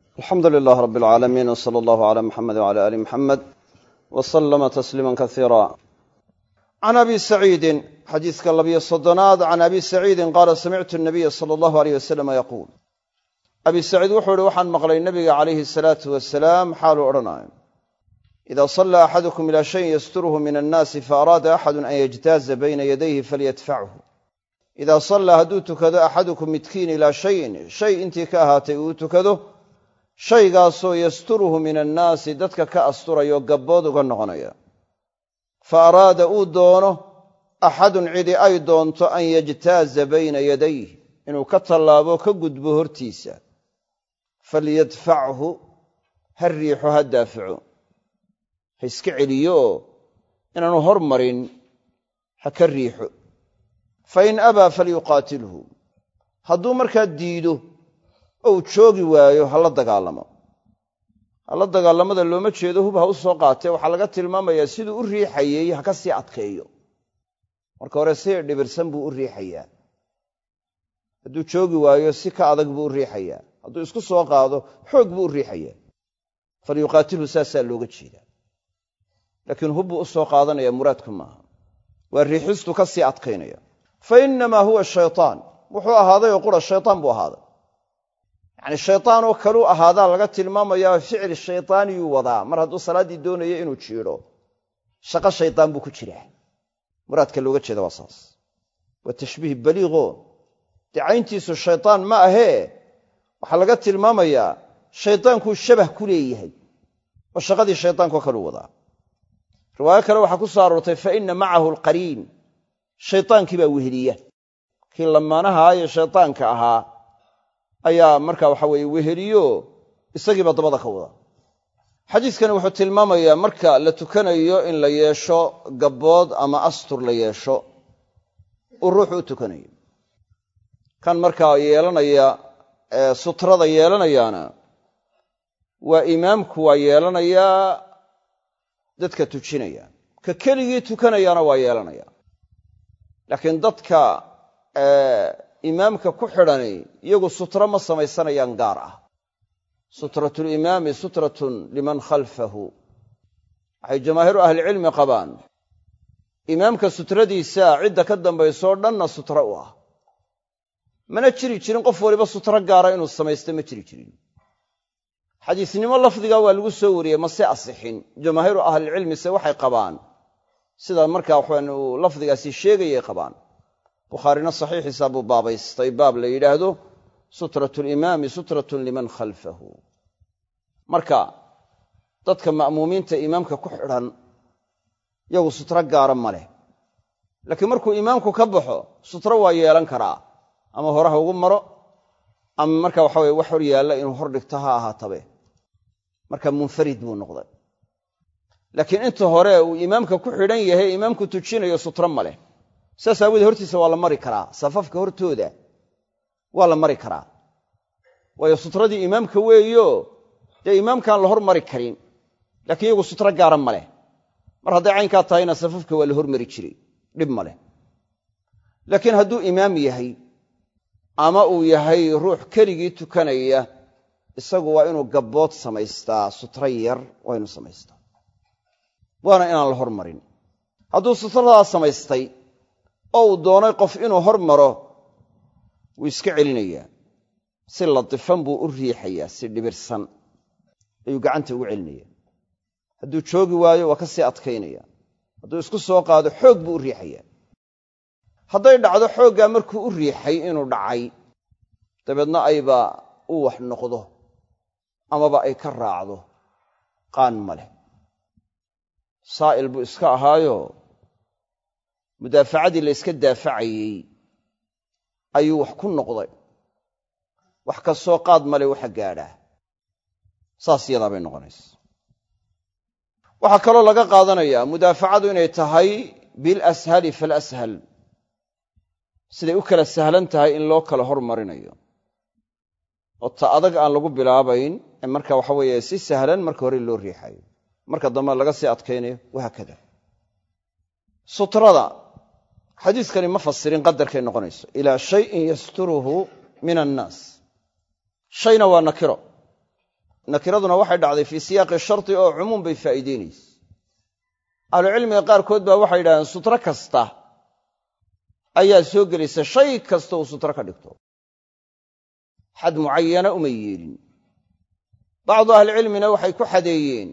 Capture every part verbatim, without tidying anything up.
الحمد لله رب العالمين وصلى الله على محمد وعلى آل محمد وسلم تسليما كثيرا. عن أبي سعيد حديث كاللبي الصدناد عن أبي سعيد قال سمعت النبي صلى الله عليه وسلم يقول أبي سعيد وحول وحن مقلي النبي عليه الصلاة والسلام حال أرنائم إذا صلى أحدكم إلى شيء يستره من الناس فأراد أحد أن يجتاز بين يديه فليدفعه. إذا صلى هدوتك ذا أحدكم متكين إلى شيء شيء انت كاهاتي وتكذو شيء قاسو يستره من الناس دتك كأستر يوقبود وقنغنيا فأراد أودونه أحد عدي أيضون أن يجتاز بين يديه إنه كتلابو كقد بهرتيسا فليدفعه هالريح هالدافع هيسكعليو إنه هرمرين حكى الريح فإن أبى فليقاتله هدو مركا ديدو أو تشوغي وايو هلا دقالما هلا دقالما دا لوما جيدو هبا u soo qaatay waxa laga tilmaamaya sidoo u riixayay ha ka sii adkeeyo marka hore si dhibirsan buu u riixayaa haduu joogi waayo si ka adag buu u riixayaa haduu isku soo qaado xoog buu u riixayaa falyuqatilu saasa looga jeedaa laakiin hubbu u soo qaadanaya muraadku maaha waa riixistu ka sii adkeynaya fa inma huwa shaytaan wuxuu ahaaday oo qura shaytaan buu ahaaday يعني الشيطان وكلو هذا لغا تلماميا فعل الشيطان يوضا مر هدو صلادي دونيه انو جيرو شقه الشيطان بو كجيره مراد كلوغا جيدا واساس والتشبيه بليغ دعينتيس الشيطان ما هي waxa laga tilmaamaya shaytaanku shabah ku leeyahay oo shaqadii shaytaanku kala wada riwaayad kale waxa ku saartay fa inna ma'ahu alqarin shaytaanki ba weheliya kii lamaanaha ay shaytaanka ahaa ayaa marka waxa weeye weheliyo isagiiba dabada ka wada xadiiskani wuxuu tilmaamayaa marka la tukanayo in la yeesho gabood ama astur la yeesho oo ruuxu u tukanayo kan marka yeelanaya sutrada yeelanayana waa imaamku waa yeelanaya dadka tujinaya ka keligii tukanayana waa yeelanaya laakiin dadka imaamka ku xidhanay iyagu sutra ma samaysanayaan gaar ah sutratul imaami sutratun liman khalfahu ay jamaahiru ahli cilmi qabaan imaamka sutradiisa cidda ka dambayso dhanna sutra u ah mana jiri jirin qof waliba sutra gaar ah inuu samaysto ma jiri jirin xadiisnimo lafdiga waa lagu soo wariyay ma si asixin jamaahiru ahli cilmi se waxay qabaan sida marka waxaan uu lafdigaasi sheegayay qabaan بخارينا صحيح حساب بابا استيباب لا يراهدو سترة الإمام سترة لمن خلفه marka dadka ma'muumiinta imaamka ku xidhan iyagu sutra gaar ma leh laakiin markuu imaamku ka baxo sutra waa yeelan karaa ama horaha ugu maro ama marka waxa weey wax hor yaala inuu hor dhigto ha ahaatabe marka munfarid buu noqday laakiin inta hore uu imaamka ku xidhan yahay imaamku tujinayo sutra ma leh saasawada hortiisa waa la mari karaa safafka hortooda waa la mari karaa waayo sutradii imaamka weeyo de imaamkan la hor mari karin laakiin iyagu sutra gaar ma leh mar haday caynka tahayna safafka waa la hor mari jiray dib ma leh laakiin hadduu imaam yahay ama uu yahay ruux keligii tukanaya isagu waa inuu gabood samaystaa sutra yar waa inuu samaystaa waana inaan la hor marin hadduu sutrada samaystay oo doonay qof inuu hormaro wuu iska celinayaa si latifan buu u riixayaa si dhibirsan ayuu gacanta ugu celinayaa hadduu joogi waayo waa ka sii adkaynaya hadduu isku soo qaado xoog buu u riixayaa hadday dhacdo xooggaa markuu u riixay inuu dhacay dabeedna ayba u wax noqdo amaba ay ka raacdo qaan ma leh saa'il buu iska ahaayo mudaafacadii la iska daafacayay ayuu wax ku noqday wax ka soo qaad male waxa gaadha saas iyada bay noqonaysaa waxa kaloo laga qaadanayaa mudaafacadu inay tahay bil ashali fal ashal siday u kala sahlan tahay in loo kala hormarinayo oo ta adag aan lagu bilaabayn marka waxa weeye si sahlan marka hore loo riixayo marka dambe laga sii adkaynayo waxa kada sutrada xadiiskani ma fasirin qadarkay noqonayso ila shay'in yasturuhu min an-nas shayna waa nakiro nakiraduna waxay dhacday fii siyaaqi sharti oo cumuum bay faa'iideynaysa ahlucilmiga qaarkood baa waxay yidhahdeen sutro kasta ayaa soo gelaysa shay kasta uu sutro ka dhigto xad mucayana uma yeelin bacdu ahlicilmina waxay ku xadeeyeen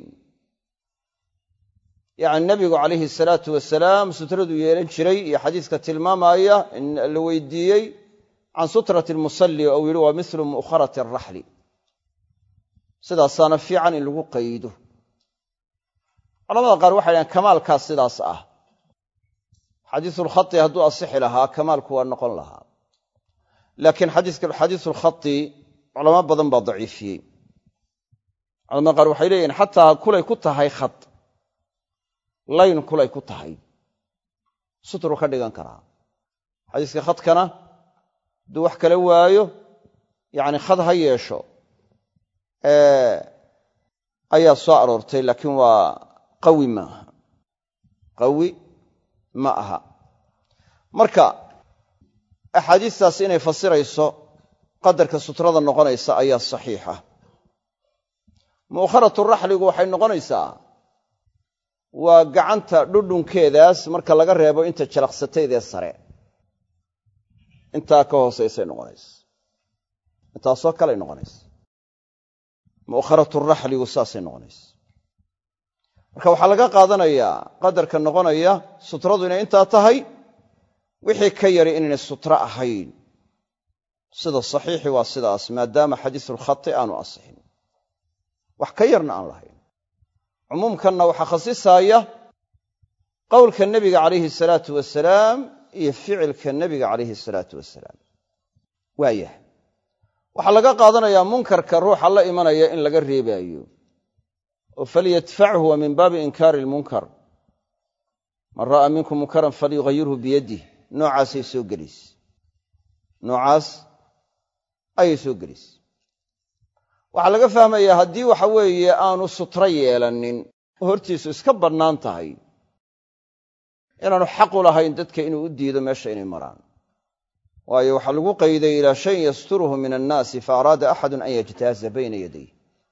yacni nebigu calayhi salaatu wasalaam sutraduu yeelan jiray iyo xadiiska tilmaamaya in la weydiiyey can sutrati almusalli ou yidhi waa mislu mu'kharati araxli sidaasaana fiican in lagu qaydo culamada qaar waxay dhahaan kamaalkaas sidaas ah xadiisulkhati hadduu asixi lahaa kamaalku waa noqon lahaa laakiin xadiisulkhati culamo badan baa daciifiyey culamada qaar waxay leeyihin xataa kulay ku tahay khad layn kulay ku tahay sutru ka dhigan karaa xadiiska khadkana hadduu wax kala waayo yacni khad ha yeesho ayaa soo aroortay laakiin waa qawi ma aha qawi ma aha marka axaadiistaas inay fasirayso qadarka sutrada noqonaysa ayaa saxiixa mu'kharatu raxligu waxay noqonaysaa waa gacanta dhudhunkeedaas marka laga reebo inta jalaqsataydee sare intaa ka hoosaysay noqonaysa intaasoo kaley noqonaysa mu'kharatu raxligu saasay noqonaysa marka waxaa laga qaadanayaa qadarka noqonaya sutradu inay intaa tahay wixii ka yari inaynay sutro ahayn sida saxiixi waa sidaas maadaama xadiisulkhati aanu asixin wax ka yarna aan lahayn cumuumkanna waxaa khasisaaya qowlka nebiga calayhi salaatu wasalaam iyo ficilka nebiga calayhi salaatu wasalaam waayah waxaa laga qaadanayaa munkarka ruuxa la imanaya in laga reebaayo oo falyadfachu wa min baabi inkaari ilmunkar man ra'aa minkum munkaran falyughayyirhu biyadih noocaasay soo gelayse noocaas ayay soo gelayse waxaa laga fahmayaa haddii waxa weeye aanu sutro yeelanin oo hortiisu iska bannaan tahay inaanu xaq u lahayn dadka inuu u diido meesha inay maraan waayo waxaa lagu qayday ilaa shayin yasturuhu min annaasi fa araada axadun an yajtaaza bayna yaday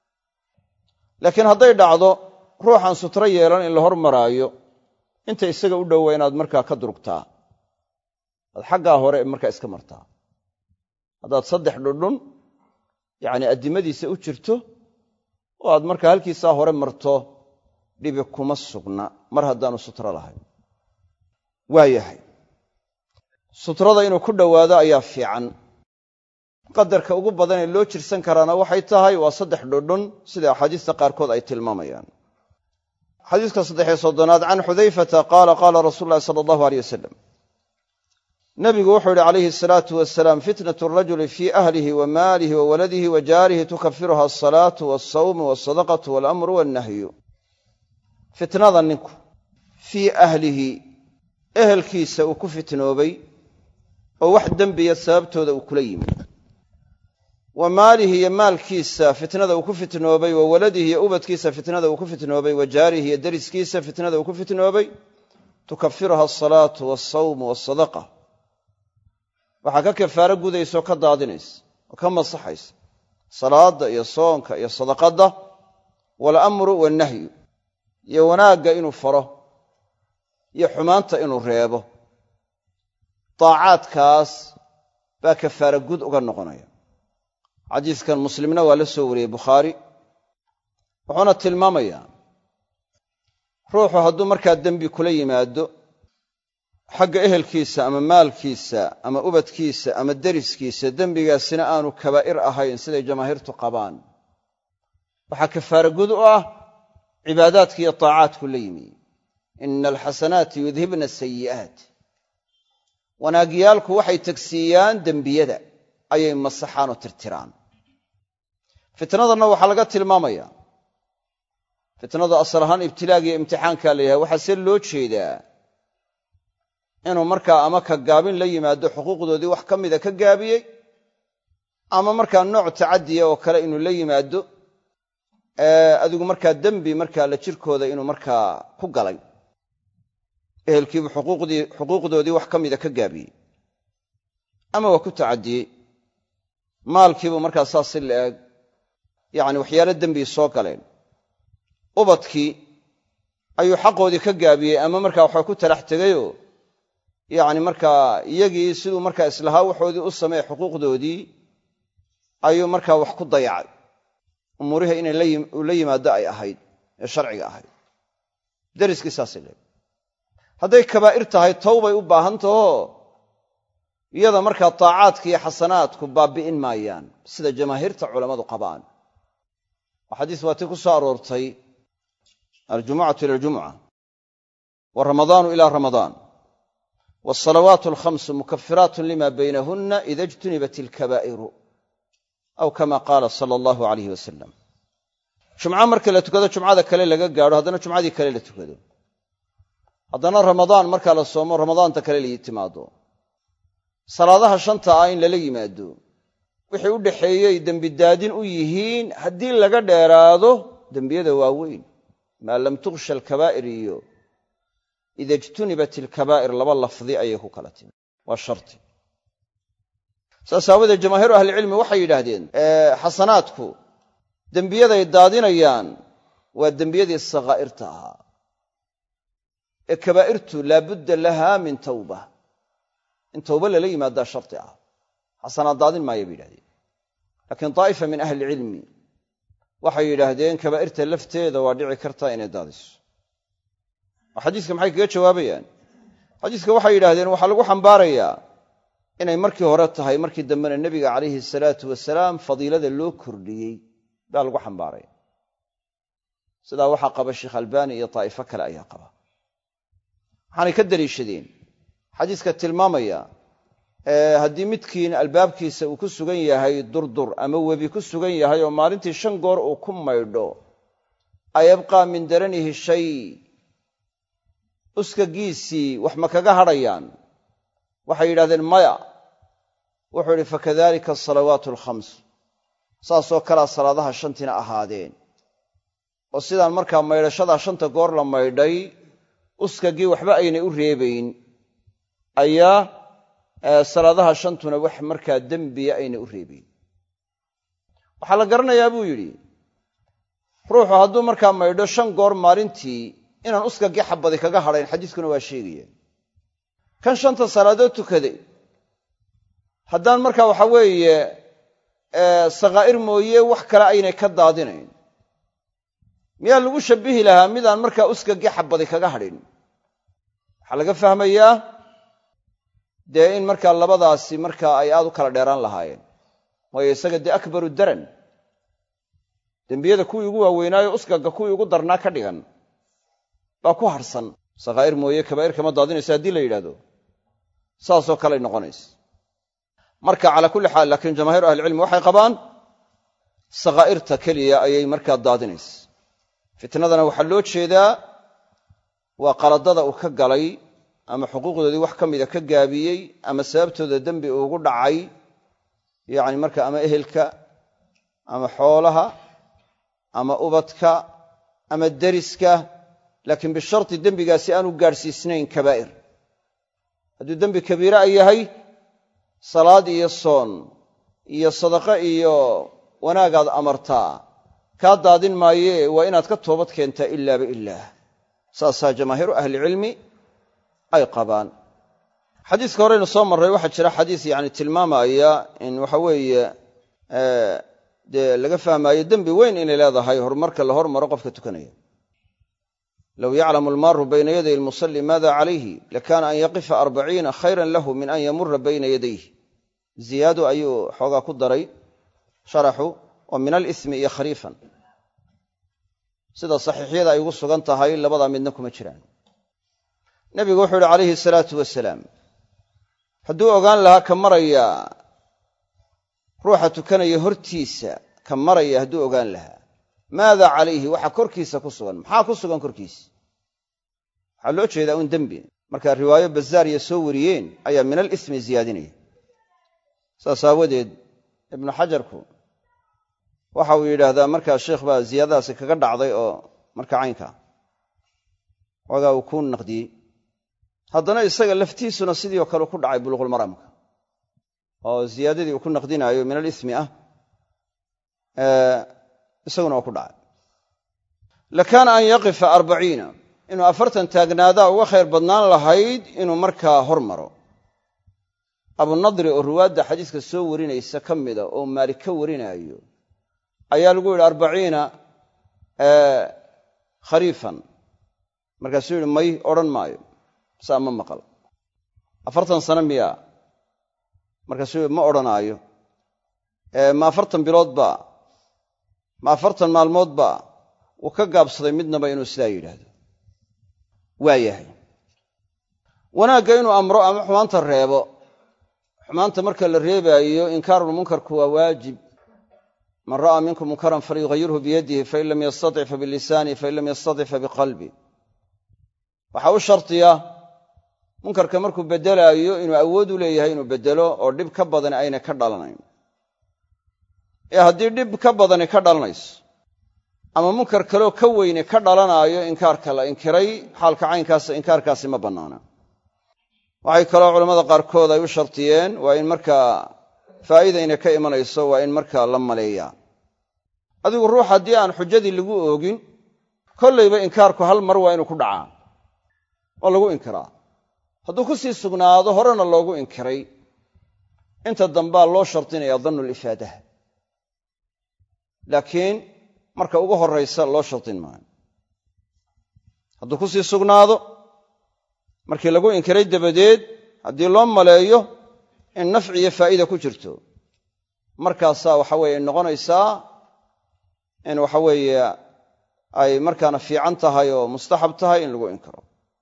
laakiin hadday dhacdo ruuxaan sutro yeelan in la hor maraayo inta isaga u dhowa inaad markaa ka durugtaa aad xaggaa hore markaa iska martaa haddaad saddex dhudhun yacni addimadiisa u jirto oo aad markaa halkiisaa hore marto dhibi kuma sugna mar haddaanu sutro lahayn waa yahay sutrada inuu ku dhowaado ayaa fiican qadarka ugu badan ee loo jirsan karaana waxay tahay waa saddex dhudhun sida axaadiista qaarkood ay tilmaamayaan xadiiska saddexiyo soddonaad can xudayfata qaala qaala rasuulu llahi sala allahu aleyh wasalam nabigu wuxuu yidhi calayhi asalaatu wasalaam fitnatu arajuli fii ahlihi wa maalihi wa waladihi wa jaarihi tukafiruha alsalaatu walsawmu walsadaqatu walamru wannahyu fitnada ninku fii ahlihi ehelkiisa uu ku fitnoobay oo wax dembiya sababtooda uu kula yimi wa maalihi iyo maalkiisa fitnada uu ku fitnoobay wa waladihi iyo ubadkiisa fitnada uu ku fitnoobay wa jaarihi iyo deriskiisa fitnada uu ku fitnoobay tukafiruha alsalaatu walsawmu walsadaqa waxaa ka kafaaro gudaysa oo ka daadinaysa oo ka masaxaysa salaadda iyo soonka iyo sadaqadda waalamru wannahyu iyo wanaagga inuu faro iyo xumaanta inuu reebo daacaadkaas baa kafaaro gud uga noqonaya xadiiskan muslimna waa la soo wariyey bukhaari wuxuuna tilmaamayaa ruuxu hadduu markaa dembi kula yimaado xagga ehelkiisa ama maalkiisa ama ubadkiisa ama deriskiisa dembigaasina aanu kabaa'ir ahayn siday jamaahiirtu qabaan waxaa kafaaro gud u ah cibaadaadka iyo taacaadku la yimi ina alxasanaati yudhibna asayi'aat wanaagyaalku waxay tegsiiyaan dembiyada ayay masaxaan oo tirtiraan fitnadanna waxaa laga tilmaamayaa fitnadu asal ahaan ibtilaaga iyo imtixaankaa la yahay waxaa see loo jeedaa inuu markaa ama ka gaabin la yimaado xuquuqdoodii wax ka mida ka gaabiyey ama markaa nooc tacadiya oo kale inuu la yimaado adigu markaa dembi markaa la jirkooda inuu markaa ku galay ehelkiibu xuquuqdoodii wax ka mida ka gaabiyey ama waa ku tacadiyey maalkiibuu markaa saas si la-eg yacni waxyaalo dembi soo galeen ubadkii ayuu xaqoodii ka gaabiyey ama markaa waxaa ku talax tegayoo yacni markaa iyagii siduu markaa islahaa waxoodii u sameey xuquuqdoodii ayuu markaa wax ku dayacay umuurihii inay la yimaado ay ahayd ee sharciga ahayd deriskii saasay leedahay hadday kabaa'ir tahay tawbay u baahan tahoo iyada markaa taacaadka iyo xasanaadku baabi'in maayaan sida jamaahiirta culammadu qabaan oo xadiis waa tii ku soo aroortay aljumucatu ila aljumuca waramadaanu ila ramadaan waasalawaatu alkhamsu mukafiraatun lima baynahunna ida ijtunibat ilkabaa'iru aw kama qaala sala allahu alayhi wasalam jumco marka la tukado jumcada kale laga gaadho haddana jumcadii kale la tukado haddana ramadaan markaa la soomo ramadaanta kale la timaado salaadaha shanta ah in lala yimaado wixii u dhaxeeyey dembidaadin u yihiin haddii laga dheeraado dembiyada waaweyn maa lam tukhsha alkabaa'ir iyo ida ijtunibat ilkabaa'ir laba lafdi ayay ku kala timi waa sharti saas aawadeed jamaahiiru ahlicilmi waxay yidhaahdeen xasanaadku dembiyaday daadinayaan waa dembiyadii sakaa'irta ahaa ee kabaa'irtu laabudda lahaa min tawba in tawba lala yimaadaa sharti ah xasanaad daadin maaya bay yidhahdeen laakiin daa'ifa min ahli ilcilmi waxay yidhaahdeen kabaa'irta lafteeda waa dhici kartaa inay daadiso oo xadiiska maxay kaga jawaabayaan xadiiska waxay yidhahdeen waxaa lagu xambaarayaa inay markii hore tahay markii dambena nebiga calayhi salaatu wasalaam fadiilada loo kordhiyey baa lagu xambaaraya sidaa waxaa qaba sheekh albaani iyo daa'ifo kale ayaa qaba waxaanay ka daliishadeen xadiiska tilmaamaya haddii midkiin albaabkiisa uu ku sugan yahay durdur ama webi ku sugan yahay oo maalintii shan goor uu ku maydho ayabqaa min daranihi shay uskagiisii wax ma kaga hadhayaan waxay yidhahdeen maya wuxuu idhi fakadalika asalawaatu alkhams saasoo kalea salaadaha shantiina ahaadeen oo sidaan markaa maydhashadaa shanta goor la maydhay uskagii waxba aynay u reebayn ayaa salaadaha shantuna wax markaa dembiya aynay u reebayn waxaa la garanayaa buu yidhi ruuxu hadduu markaa maydho shan goor maalintii inaan uskagii xabadi kaga hadhayn xadiiskuna waa sheegaya kan shanta salaadood tukaday haddaan markaa waxa weeye sakaa'ir mooye wax kale aynay ka daadinayn miyaa lagu shabbihi lahaa midaan markaa uskagii xabadi kaga hadhin waxaa laga fahmayaa dee in markaa labadaasi markaa ay aad u kala dheeraan lahaayeen waayo isaga dee akbaru daran dembiyada kuwii ugu waaweynaayo uskaga kuwii ugu darnaa ka dhigan baa ku harhsan sakaa'ir mooye kabaa'ir kama daadinaysa haddii la yidhahdo saasoo kaley noqonaysa marka calaa kulli xaal laakiin jamaahiiru ahlicilmi waxay qabaan sakaa'irta keliya ayay markaa daadinaysa fitnadana waxaa loo jeedaa waa qaladada uu ka galay ama xuquuqdoodii wax ka mida ka gaabiyey ama sababtooda dembi uugu dhacay yacni marka ama ehelka ama xoolaha ama ubadka ama deriska laakiin bisharti dembigaasi aanu gaadhsiisnayn kabaa'ir hadduu dembi kabiira a yahay salaad iyo soon iyo sadaqo iyo wanaagaad amartaa kaa daadin maayee waa inaad ka toobad keentaa ilaaba ilaah saasaa jamaahiiru ahlicilmi ay qabaan xadiiska horeynu soo marray waxaa jira xadiis yacni tilmaamaya in waxa weeye dee laga fahmaayo dembi weyn inay leedahay horumarka la hormaro qofka tukanaya low yaclamu almaaru bayna yaday almusalli maada calayhi lakaana an yaqifa arbaciina khayran lahu min an yamura bayna yadayh ziyaado ayuu xoogaa ku daray sharaxu oo min alismi iyo khariifan sida saxiixyada ay ugu sugan tahay labadaa midna kuma jiraan nebigu wuxuu yidhi calayhi salaatu wasalaam hadduu ogaan lahaa ka maraya ruuxa tukanaya hortiisa ka maraya hadduu ogaan lahaa maada calayhi waxa korkiisa ku sugan maxaa ku sugan korkiisa waxaa loo jeedaa un dembi markaa riwaayo bazaariya soo wariyeen ayaa min alismi ziyaadinaya saas aawadeed ibnu xajarku waxa uu yidhaahdaa markaa sheekh baa ziyaadadaasi kaga dhacday oo marka caynka wagaa uu ku naqdiyey haddana isaga laftiisuna sidii oo kale ku dhacay buluuqulmaramka oo ziyaadadii uu ku naqdinaayo min alismi ah isaguna waa ku dhacay lakaana an yaqifa arbaciina inuu afartan taagnaadaa uga khayr badnaan lahayd inuu markaa hormaro abunadri oo ruwaadda xadiiska soo warinaysa ka mida oo maalik ka warinaayo ayaa lagu yidhi arbaciina khariifan markaasuu yidhi may odhan maayo saa ma maqal afartan sano miyaa markaasuu yidhi ma odhanaayo ma afartan biloodba ma afartan maalmoodba wuu ka gaabsaday midnaba inuu sidaa yidhaahdo waa yahay wanaagga inuu amro ama xumaanta reebo xumaanta marka la reebaayo inkaarulmunkarku waa waajib man ra'aa minkum munkaran falyughayyirhu biyadihi fain lam yastatic fabilisaanihi fain lam yastatic fabiqalbi waxaa u shartiya munkarka markuu beddelaayo inuu awood u leeyahay inuu beddelo oo dhib ka badani ayna ka dhalanayn ee haddii dhib ka badani ka dhalanayso ama munkar kaloo ka weyne ka dhalanaayo inkaarka la inkiray xaalka caynkaasa inkaarkaasi ma bannaana waxay kaloo culammada qaarkood ay u shartiyeen waa in markaa faa'iidayna ka imanayso waa in markaa la maleeyaa adigu ruux haddii aan xujadii lagu oogin kollayba inkaarku hal mar waa inuu ku dhacaa oo lagu inkiraa hadduu ku sii sugnaado horena loogu inkiray inta dambaa loo shartinaya dannulifaadaha laakiin marka ugu horraysa loo shartin maayo hadduu ku sii sugnaado markii lagu inkiray dabadeed haddii loo maleeyo in nafci iyo faa'iida ku jirto markaasaa waxa weeye noqonaysaa in waxa weeye ay markaana fiican tahay oo mustaxab tahay in lagu inkiro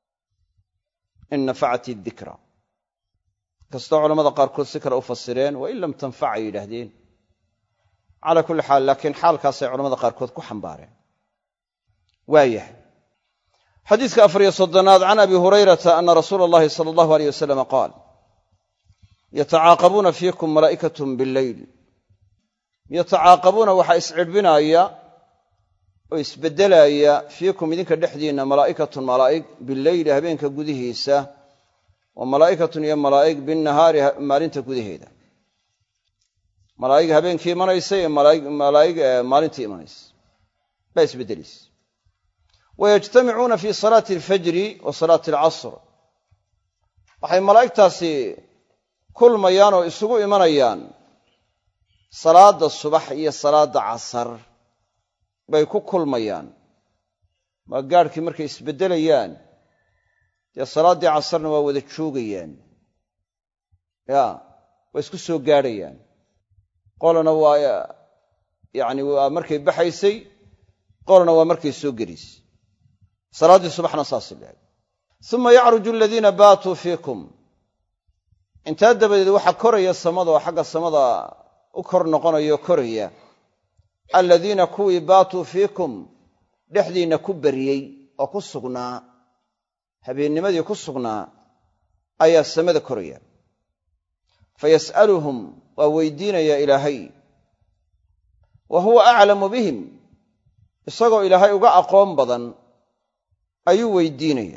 in nafacati dikra kastoo culammada qaarkood si kale u fasireen wa in lam tanfac ay yidhaahdeen calaa kulli xaal laakiin xaalkaasay culamada qaarkood ku xambaareen waayahay xadiiska afariyo soddonaad can abi hurayrata ana rasuula allahi sala allahu aleyh wasalam qaal yatacaaqabuuna fiikum malaa'ikatun bileyl yatacaaqabuuna waxaa iscidhbinaaya oo isbeddelaaya fiikum idinka dhexdiinna malaa'ikatun malaa'ig bileyli habeenka gudihiisa wa malaa'ikatun iyo malaa'ig binnahaari maalinta gudaheeda malaa'ig habeenkii imanaysa iyo malaa'ig maalintii imanaysa baa isbeddelaysa wayajtamicuuna fii salaati alfajri wa salaati alcasr waxay malaa'igtaasi kulmayaan oo isugu imanayaan salaadda subax iyo salaadda casar bay ku kulmayaan waa gaadhkii markay isbeddelayaan dee salaaddii casarna waa wada joogayaan ya waa isku soo gaadhayaan qolana waa yacni waa markay baxaysay qolana waa markay soo gelaysay salaaddii subaxna saasi leeg uma yacruju aladiina baatuu fiikum intaa dabadeed waxaa koraya samada oo xagga samada u kor noqonayo koraya aladiina kuwii baatuu fiikum dhexdiinna ku bariyey oo ku sugnaa habeennimadii ku sugnaa ayaa samada koraya fayas'aluhum waa weydiinaya ilaahay wa huwa aclamu bihim isagoo ilaahay uga aqoon badan ayuu weydiinaya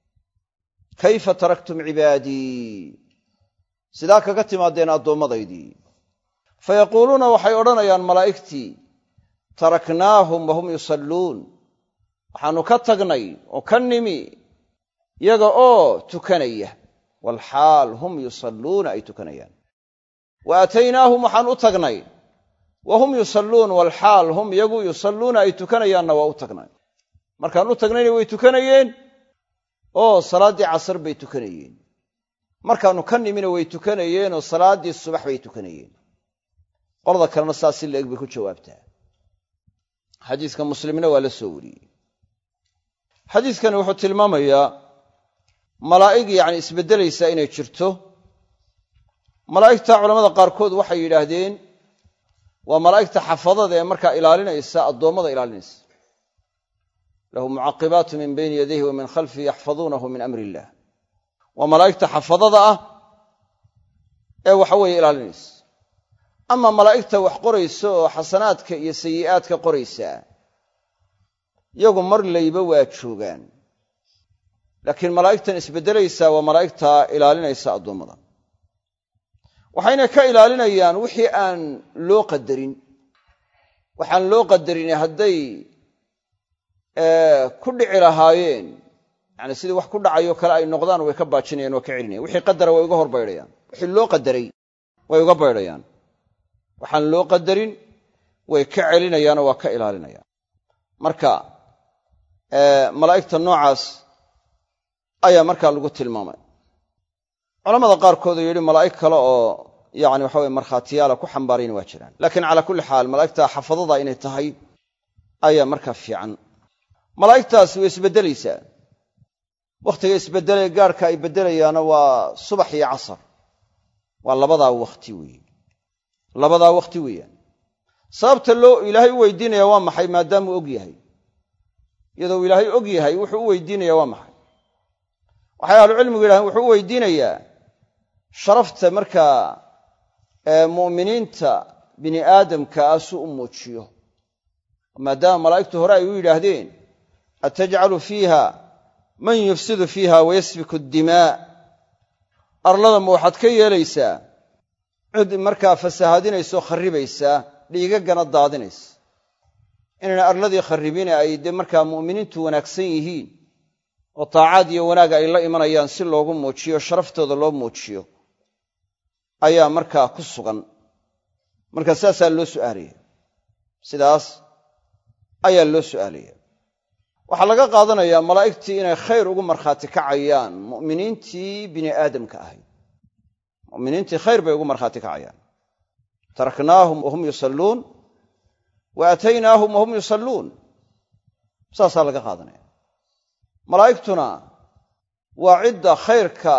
kayfa taraktum cibaadii sidaa kaga timaadeen addoommadaydii fayaquuluuna waxay odhanayaan malaa'igtii taraknaahum wahum yusalluun waxaannu ka tagnay oo ka nimi yaga oo tukanaya walxaal hum yusalluuna ay tukanayaan wa aataynaahum waxaan u tagnay wa hum yusalluun walxaal hum iyagu yusalluuna ay tukanayaanna waa u tagnay markaan u tagnayna way tukanayeen oo salaaddii casar bay tukanayeen markaannu ka nimina way tukanayeen oo salaaddii subax bay tukanayeen qolada kalena saas si la-eg bay ku jawaabtaa xadiiska muslimna waa la soo wariyey xadiiskani wuxuu tilmaamayaa malaa'ig yacni isbeddelaysaa inay jirto malaa'igta culamada qaarkood waxay yidhaahdeen waa malaa'igta xafadada ee markaa ilaalinaysa addoommada ilaalinaysa lahu mucaqibaatu min bayni yadayhi wa min khalfihi yaxfaduunahu min amri illah waa malaa'igta xafadada ah ee waxa weeye ilaalinaysa ama malaa'igta wax qoraysa oo xasanaadka iyo sayi'aadka qoraysaa iyagu mar layba waa joogaan laakiin malaa'igtan isbeddelaysaa waa malaa'igta ilaalinaysa addoommada waxayna ka ilaalinayaan wixii aan loo qadarin waxaan loo qadarin hadday ku dhici lahaayeen yani sidii wax ku dhacayo kale ay noqdaan way ka baajinayaan waa ka celinayaan wixii qadara way uga horbaydhayaan wixii loo qadaray way uga baydhayaan waxaan loo qadarin way ka celinayaanoo waa ka ilaalinayaan marka malaa'igta noocaas ayaa markaa lagu tilmaamay culamada qaarkood oo yidhi malaa'ig kale oo yani waxa weye markhaatiyaala ku xambaarayna waa jiraan laakiin calaa kulli xaal malaa'igta xafadada inay tahay ayaa markaa fiican malaa'igtaasi way isbeddelaysaa wakhtiga isbeddelaya gaarhka ay beddelayaana waa subax iyo casar waa labadaa wakhti weeye labadaa wakhti weeyaan sababta loo ilaahay u weydiinaya waa maxay maadaamuu og yahay iyadoo ilaahay og yahay wuxuu u weydiinaya waa maxay waxay ahlucilmigu yidhahdeen wuxuu u weydiinayaa sharafta markaa mu'miniinta bini aadamka ah suu u muujiyo maadaama malaa'igtu hore ay u yidhaahdeen atajcalu fiiha man yufsidu fiiha wayasfiku addimaa arlada ma waxaad ka yeelaysaa cid markaa fasahaadinaysoo kharribaysaa dhiigaggana daadinaysa inayna arladii kharribine ay dee markaa mu'miniintu wanaagsan yihiin oo taacaad iyo wanaag ay la imanayaan si loogu muujiyo sharaftooda loo muujiyo ayaa markaa ku sugan marka saasaa loo su'aalaya sidaas ayaa loo su'aalaya waxaa laga qaadanayaa malaa'igtii inay khayr ugu markhaati kacayaan mu'miniintii bini aadamka ahayd mu'miniintii khayr bay ugu markhaati kacayaan taraknaahum wahum yusalluun wa aataynaahum wahum yusalluun saasaa laga qaadanaya malaa'igtuna waa cidda khayrka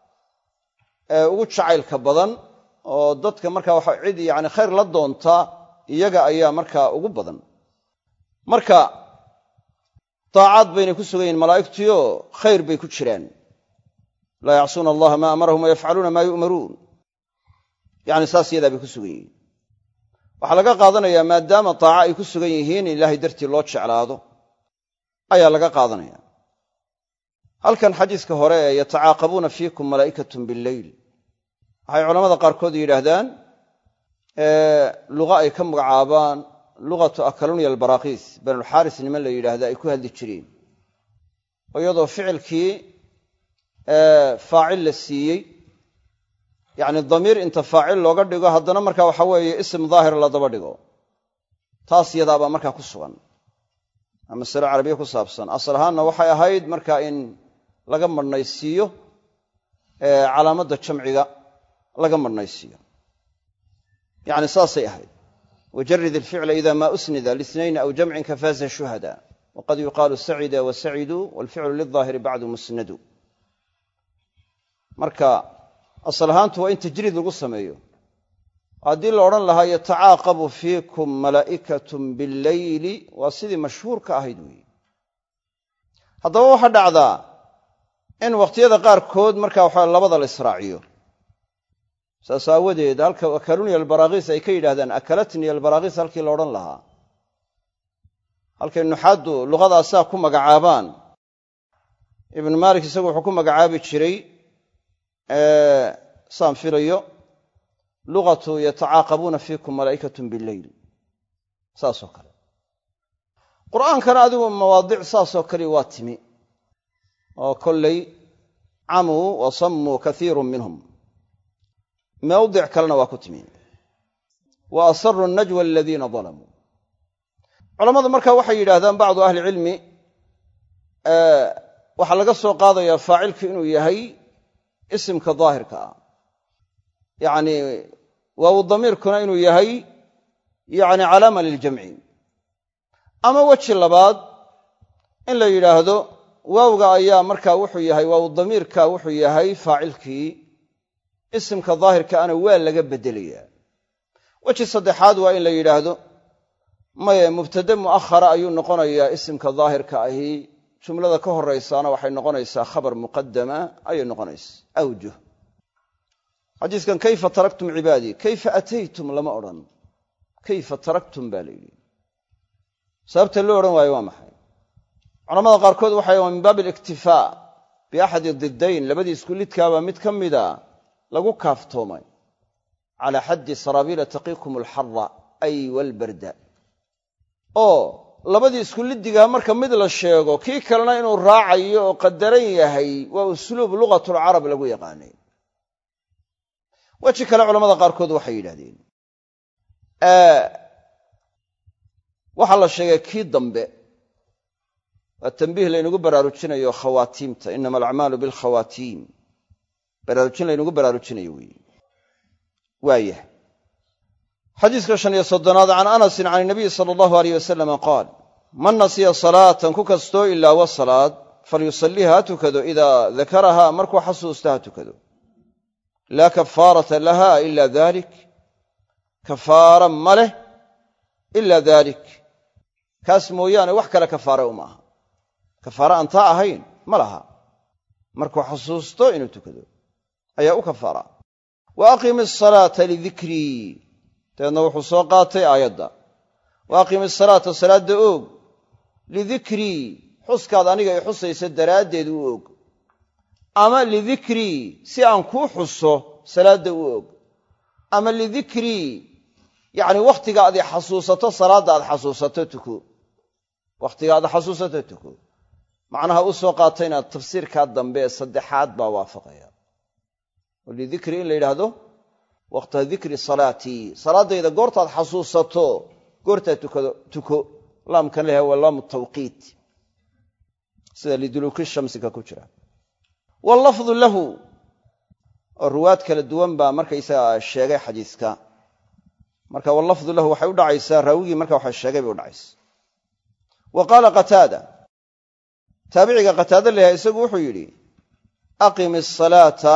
ee ugu jacaylka badan oo dadka markaa waxa cid yani khayr la doonta iyaga ayaa markaa ugu badan marka taacaad baynay ku sugan yihiin malaa'igtiyo khayr bay ku jiraan laa yacsuuna allaha maa amarahum wayafcaluuna maa yu'maruun yani saas yadaa bay ku sugan yihiin waxaa laga qaadanayaa maadaama taaca ay ku sugan yihiin in ilaahay dartii loo jeclaado ayaa laga qaadanaya halkan xadiiska hore ee yatacaaqabuuna fiikum malaa'ikatun billeyl waxay culamada qaarkood yidhaahdaan luqa ay ka magacaabaan luqatu akalunya albaraakiis banulxaaris niman la yidhaahda ay ku hadli jireen oo iyadoo ficilkii faacil la siiyey yacni damiir inta faacil looga dhigo haddana markaa waxa weeye ism daahir la daba dhigo taas yadaabaa markaa ku sugan waa masale carabiya ku saabsan asal ahaanna waxay ahayd markaa in laga marhnaysiiyo calaamadda jamciga laga marhnaysiiyo yacni saasay ahayd wajarid alficla ida ma usnida lisnayn aw jamcin kafaaza shuhada waqad yuqaalu sacida wasaciduu walficlu lilaahiri bacdu musnadu marka asal ahaantu waa in tajriid lagu sameeyo haddii la odhan lahaa yatacaaqabu fiikum malaa'ikatun billeyli waa sidii mashhuurka ahayd weeye haddaba waxaa dhacdaa in wakhtiyada qaarkood markaa waxa labada la israaciyo saas aawadeed halka akaluni albaraakiis ay ka yidhahdaan akalatni albaraakiis halkii la odhan lahaa halkay nuxaaddu luqadaasaa ku magacaabaan ibnu maalik isagu wuxuu ku magacaabi jiray saan filayo luqatu yatacaaqabuuna fiikum malaa'ikatun billeyl saasoo kale qur'aankana adigu mawaadic saasoo kale waa timi oo kollay camuu wa sammuu kaiirun minhum mawdic kalena waa ku timi wa asarru najwa aladiina dalamuu culammadu markaa waxay yidhaahdaan bacdu ahli cilmi waxaa laga soo qaadayaa faacilku inuu yahay isimka daahirka ah yacni waawu damiirkuna inuu yahay yacni calaama liljamci ama weji labaad in la yidhaahdo waawga ayaa markaa wuxuu yahay waawu damiirka wuxuu yahay faacilkii isimka daahirka ana waa laga beddelayaa weji saddexaad waa in la yidhaahdo maye mubtade mu'ahara ayuu noqonayaa isimka daahirka ahi jumlada ka horraysaana waxay noqonaysaa khabar muqadama ayay noqonaysaa awjuh xadiiskan kayfa taraktum cibaadii kayfa ataytum lama odhan kayfa taraktum baa la yidhi sababta loo odhan waayo waa maxay culamada qaarkood waxay waa min baabi aliktifaa biaxadi diddayn labadii isku lidkaabaa mid ka mida lagu kaaftoomay calaa xaddi saraabiila taqiikum alxara ay walbarda oo labadii isku liddigaa marka mid la sheego kii kalena inuu raacayo oo qadaran yahay waa usluub lugatul carab lagu yaqaanay. waji kale culamada qaarkood waxay yidhaahdeen waxaa la sheegay kii dambe waa tanbiih laynagu baraarujinayo khawaatiimta, inama alacmaalu bilkhawaatiim, baraarujin laynagu baraarujinayo weeye. waayah xadiiska shan iyo soddonaad can anasin can inabiyi sala allahu alayh wasalama qaal man nasiya salaatan ku kastoo ilaawa salaad falyusalliha ha tukado idaa dakarahaa markuu xasuusta ha tukado laa kafaarata laha ila dalik, kafaara ma leh ilaa dalik, kaas mooyaane wax kale kafaare uma aha. kafaare aan taa ahayn ma laha. markuu xasuusto inuu tukado ayaa u kafaara. wa aqimi asalaata lidikrii, dabeedna wuxuu soo qaatay aayadda wa aqimi asalaata salaadda oog lidikrii, xuskaad aniga i xusaysa daraaddeed u og, ama lidikrii si aan kuu xuso salaadda u og, ama lidikrii yacni wakhtiga aad i xasuusato salaadda aad xasuusato tuko, wakhtiga aad xasuusato tuko. macnaha u soo qaatayna tafsiirkaa dambe ee saddexaad baa waafaqaya. oo lidikri in la yidhaahdo waqta dikri salaatii, salaaddayda goortaad xasuusato goortaad tukado tuko. laamkan leeyahay waa laamu tawqiit, sida liduluuki shamsiga ku jira. wallafdu lahu, oo ruwaad kala duwan baa markaysaga sheegay xadiiska. marka wallafdu lahu waxay u dhacaysaa raawigii marka waxa sheegay bay u dhacaysaa. wa qaala qataada, taabiciga qataada leeyahay isagu wuxuu yidhi aqimi asalaata,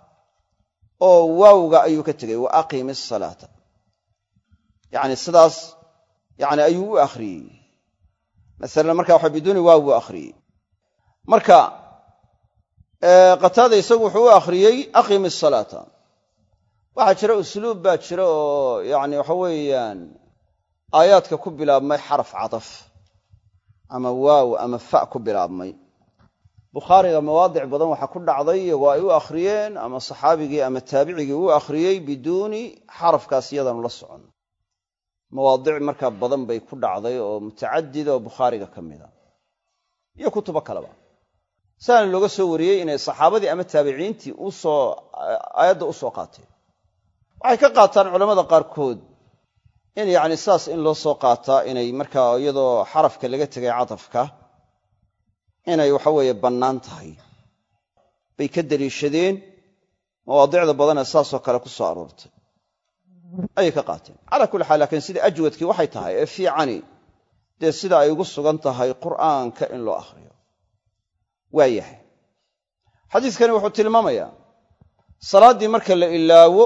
oo waawga ayuu ka tegey wa aqimi asalaata, yacni sidaas yani ayuu u akhriyey. masalan marka waxa biduuni waaw buu akhriyey. marka qataada isagu wuxuu u akhriyey aqimi asalaata. waxaa jira usluub baa jira oo yani waxa weeyaan aayaadka ku bilaabmay xaraf cadaf ama waaw ama fa ku bilaabmay. bukhaariga mawaadic badan waxaa ku dhacday iyagoo ay u akhriyeen ama saxaabigii ama taabicigii u akhriyey biduuni xarafkaas iyadanu la socon. mawaadic markaa badan bay ku dhacday oo mutacadid oo bukhaariga ka mida iyo kutubo kaleba. saana looga soo wariyey inay saxaabadii ama taabiciintii usoo aayadda u soo qaateen. waxay ka qaataan culammada qaarkood in yacni saas in loo soo qaataa inay markaa iyadoo xarafka laga tegay cadafka inay waxa weeye bannaan tahay bay ka deliishadeen. mawaadicda badanee saasoo kale ku soo aroortay ayay ka qaateen. calaa kulli xaal laakiin sida ajwadkii waxay tahay ee fiicani dee sida ay ugu sugan tahay qur'aanka in loo akhriyo. waa yahay xadiiskani wuxuu tilmaamayaa salaaddii marka la ilaawo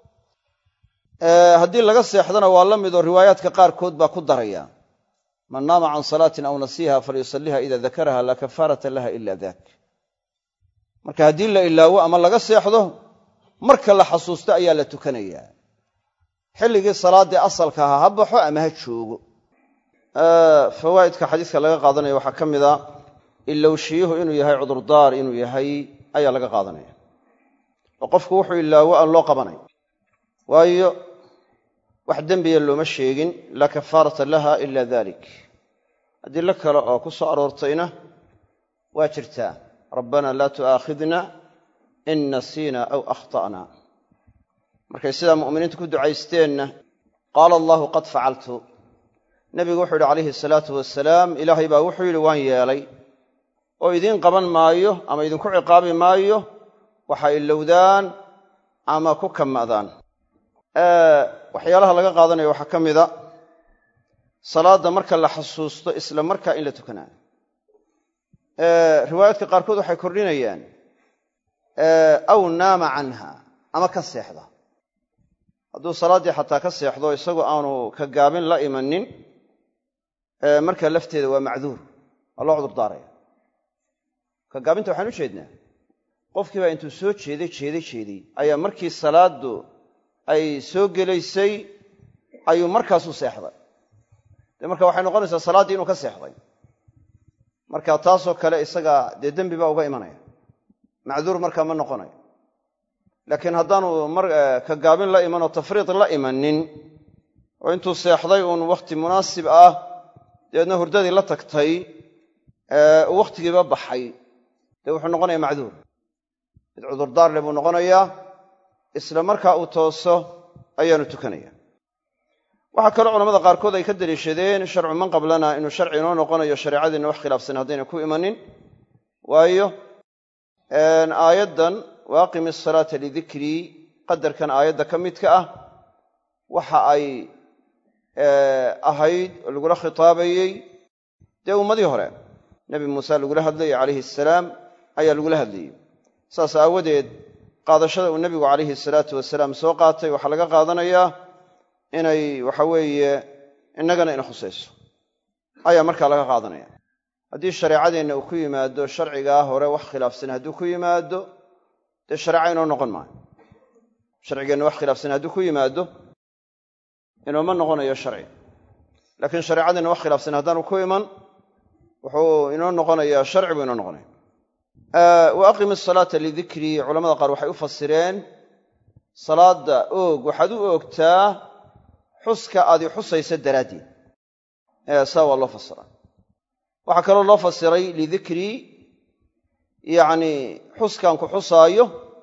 haddii laga seexdana waa la mid oo riwaayaadka qaarkood baa ku daraya man naama can salaatin aw nasiiha falyusalliha ida dakaraha laa kafaarata laha ila dak. marka haddii la ilaawo ama laga seexdo marka la xasuusto ayaa la tukanayaa. xilligii salaaddii asalka ahaa ha baxo ama ha joogo. fawaa'idka xadiiska laga qaadanaya waxaa ka mid a ilowshiyuhu inuu yahay cudurdaar inuu yahay ayaa laga qaadanaya. oo qofku wuxuu ilaawo aan loo qabanay, waayo wax dembiya looma sheegin, laa kafaarata laha ila dalik. adilo kale oo ku soo aroortayna waa jirtaa. rabbana laa tu'aakhidna in nasiina aw akhta'na. markay sidaa mu'miniintu ku ducaysteenna qaala allahu qad facaltu. nebigu wuxuu yidhi calayhi salaatu wasalaam, ilaahay baa wuxuu yidhi waan yeelay oo idiin qaban maayo ama idinku ciqaabi maayo waxa ilowdaan ama ku kama'daan. waxyaalaha laga qaadanayo waxaa ka mida salaadda marka la xasuusto isla markaa in la tukanaayo. riwaayaadka qaarkood waxay kordhinayaan aw naama canha, ama ka seexda. hadduu salaaddii xataa ka seexdo isagoo aanu ka gaabin la imanin marka lafteeda waa macduur, waa loo cudur daaraya. ka gaabinta waxaan u jeednaa qofkii baa intuu soo jeeday jeeday jeeday ayaa markii salaaddu ay soo gelaysay ayuu markaasuu seexday. dee marka waxay noqonaysaa salaaddii inuu ka seexday. marka taasoo kale isaga dee dembi baa uga imanaya, macduur markaa ma noqonayo. laakiin haddaanu ka gaabin la iman oo tafriid la imanin oo intuu seexday uun wakhti munaasib ah dabeedna hurdadii la tagtay wakhtigiiba baxay dee wuxuu noqonayaa macduur mid cudurdaar le buu noqonayaa isla markaa uu tooso ayaanu tukanaya waxaa kaloo culamada qaarkood ay ka daliishadeen sharcu man qablana inuu sharci inoo noqonayo shareecadiinna wax khilaafsan haddayna ku imanin waayo aayaddan waaqimi asalaata lidikrii qadarkan aayadda ka midka ah waxa ay ahayd oo lagula khitaabayey dee ummadii hore nebi muuse lagula hadlayay calayhi asalaam ayaa lagula hadlayey saas aawadeed qaadashada uu nebigu calayhi salaatu wasalaam soo qaatay waxaa laga qaadanayaa inay waxa weeye innagana ina khusayso ayaa markaa laga qaadanaya haddii shareecadeenna uu ku yimaado sharcigaa hore wax khilaafsan hadduu ku yimaado dee shareeca inoo noqon maayo sharcigeenna wax khilaafsan hadduu ku yimaado inooma noqonayo sharci laakiin shareecadeenna wax khilaafsan haddaanu ku iman wuxuu inoo noqonayaa sharci buu inoo noqonaya wa aqimi asalaata lidikrii culamada qaar waxay u fasireen salaada oog waxaad u oogtaa xuska aad i xusaysa daraaddeed saa waa loo fasiraa waxaa kaloo loo fasiray lidikrii yacni xuskaan ku xusaayo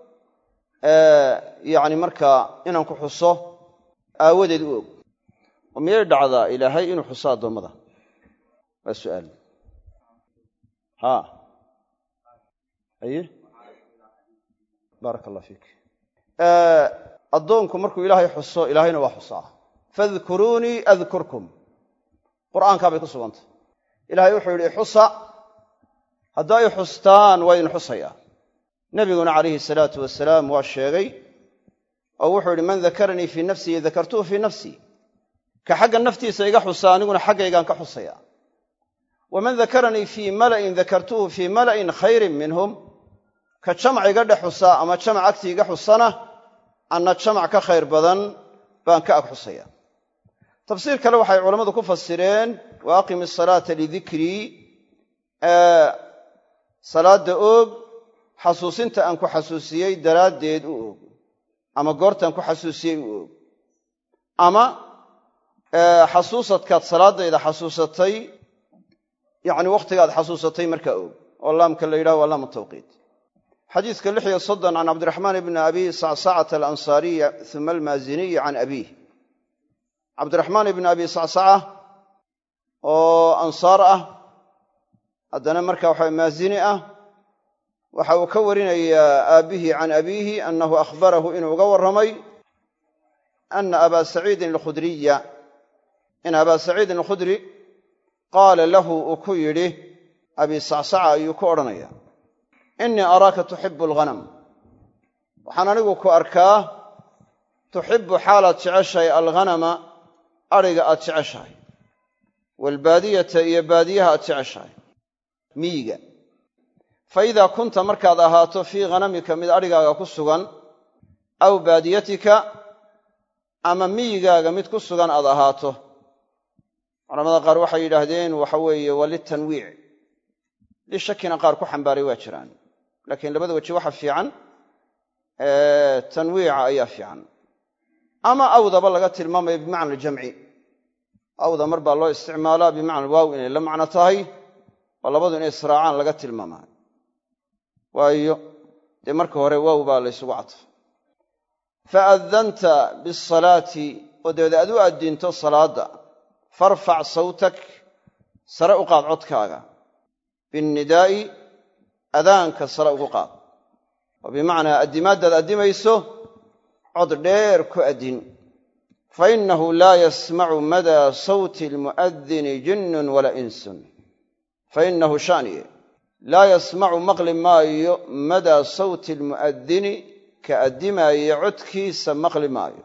yacni markaa inaan ku xuso aawadeed u og oo miyay dhacdaa ilaahay inuu xuso addoommada waa su'aal haa aye baaraka allah fiik addoonku markuu ilaahay xuso ilaahayna waa xusaa fadkuruunii adkurkum qur'aankaa bay ku sugantay ilaahay wuxuu yidhi xusa haddaa i xustaan waa idin xusayaa nebiguna calayhi salaatu wasalaam waa sheegay oo wuxuu yidhi man dakaranii fii nafsii dakartuhu fii nafsii ka xagga naftiisa iga xusa aniguna xaggaygaan ka xusayaa waman dakaranii fii mala'in dakartuhu fii mala'in khayrin minhum ka jamac iga dhex xusa ama jamac agtii iga xusana anna jamac ka khayr badan baan ka ag xusaya tafsiir kale waxay culammadu ku fasireen wa aqimi asalaata lidikrii salaadda oog xasuusinta aan ku xasuusiyey daraaddeed u oog ama goortaan ku xasuusiyey u oog ama xasuusadkaad salaaddayda xasuusatay yacni wakhtigaad xasuusatay markaa oog oo laamka la yidhaho waa laamu tawqiit xadiiska lix iyo soddon can cabdiraxmaan ibni abi sacsacata alansaariya uma almaaziniyi can abiih cabdiraxmaan ibni abi sacsaca oo ansaar ah haddana marka waxa maazini ah waxa uu ka warinayaa aabbihii can abiihi annahu akhbarahu inuu uga warramay ana abaa saciidin alkhudriya in abaa saciidin alkhudri qaala lahu uu ku yidhi abi sacsaca ayuu ku odhanaya innii araaka tuxibu alghanam waxaan anigu ku arkaa tuxibbu xaalaad jeceshahay alghanama adhiga aad jeceshahay waalbaadiyata iyo baadiyaha aad jeceshahay miyiga fa idaa kunta markaad ahaato fii ghanamika mid adhigaaga ku sugan aw baadiyatika ama miyigaaga mid ku sugan aad ahaato culamada qaar waxay yidhaahdeen waxa weeye waa litanwiic lishakina qaar ku xambaaray waa jiraan laakiin labada weji waxa fiican tanwiica ayaa fiican ama awdaba laga tilmaamayo bimacna aljamci awda mar baa loo isticmaalaa bimacna waaw inay la macno tahay oo labadu inay israacaan laga tilmaamaa waayo dee marka hore waaw baa la ysugu cadfa fa addanta bisalaati oo dabeed aad u addiinto salaadda farfac sawtak sare u qaad codkaaga binnidaa'i adaanka sare ugu qaad oo bimacnaa addimaaddaad addimayso cod dheer ku addin fa innahu laa yasmacu madaa sawti almu'adini jinnun walaa insun fa innahu sha'niye laa yasmacu maqli maayo madaa sawti almu'adini ka addimaaya codkiisa maqli maayo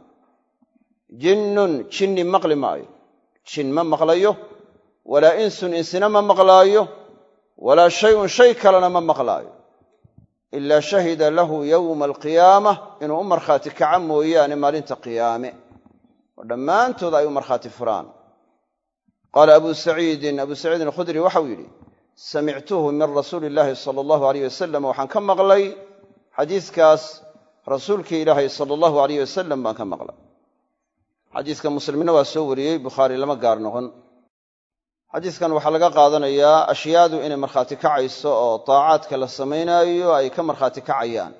jinnun jinni maqli maayo jin ma maqlayo walaa insun insina ma maqlaayo walaa shayun shay kalena ma maqlaayo ilaa shahida lahu yowma alqiyaamah inuu u markhaati kaca mooyaane maalinta qiyaame oo dhammaantood ay u markhaati furaan qaala abuu saciidin abuu saciidin alkhudri waxau yidhi samictuhu min rasuuli illaahi sala allahu alayh wasalam waxaan ka maqlay xadiiskaas rasuulkii ilaahay sala allahu alayh wasalam baan ka maqlay xadiiska muslimna waa soo wariyey bukhaari lama gaar noqon xadiiskan waxaa laga qaadanayaa ashyaadu inay markhaati kacayso oo taacaadka la samaynaayo ay ka markhaati kacayaan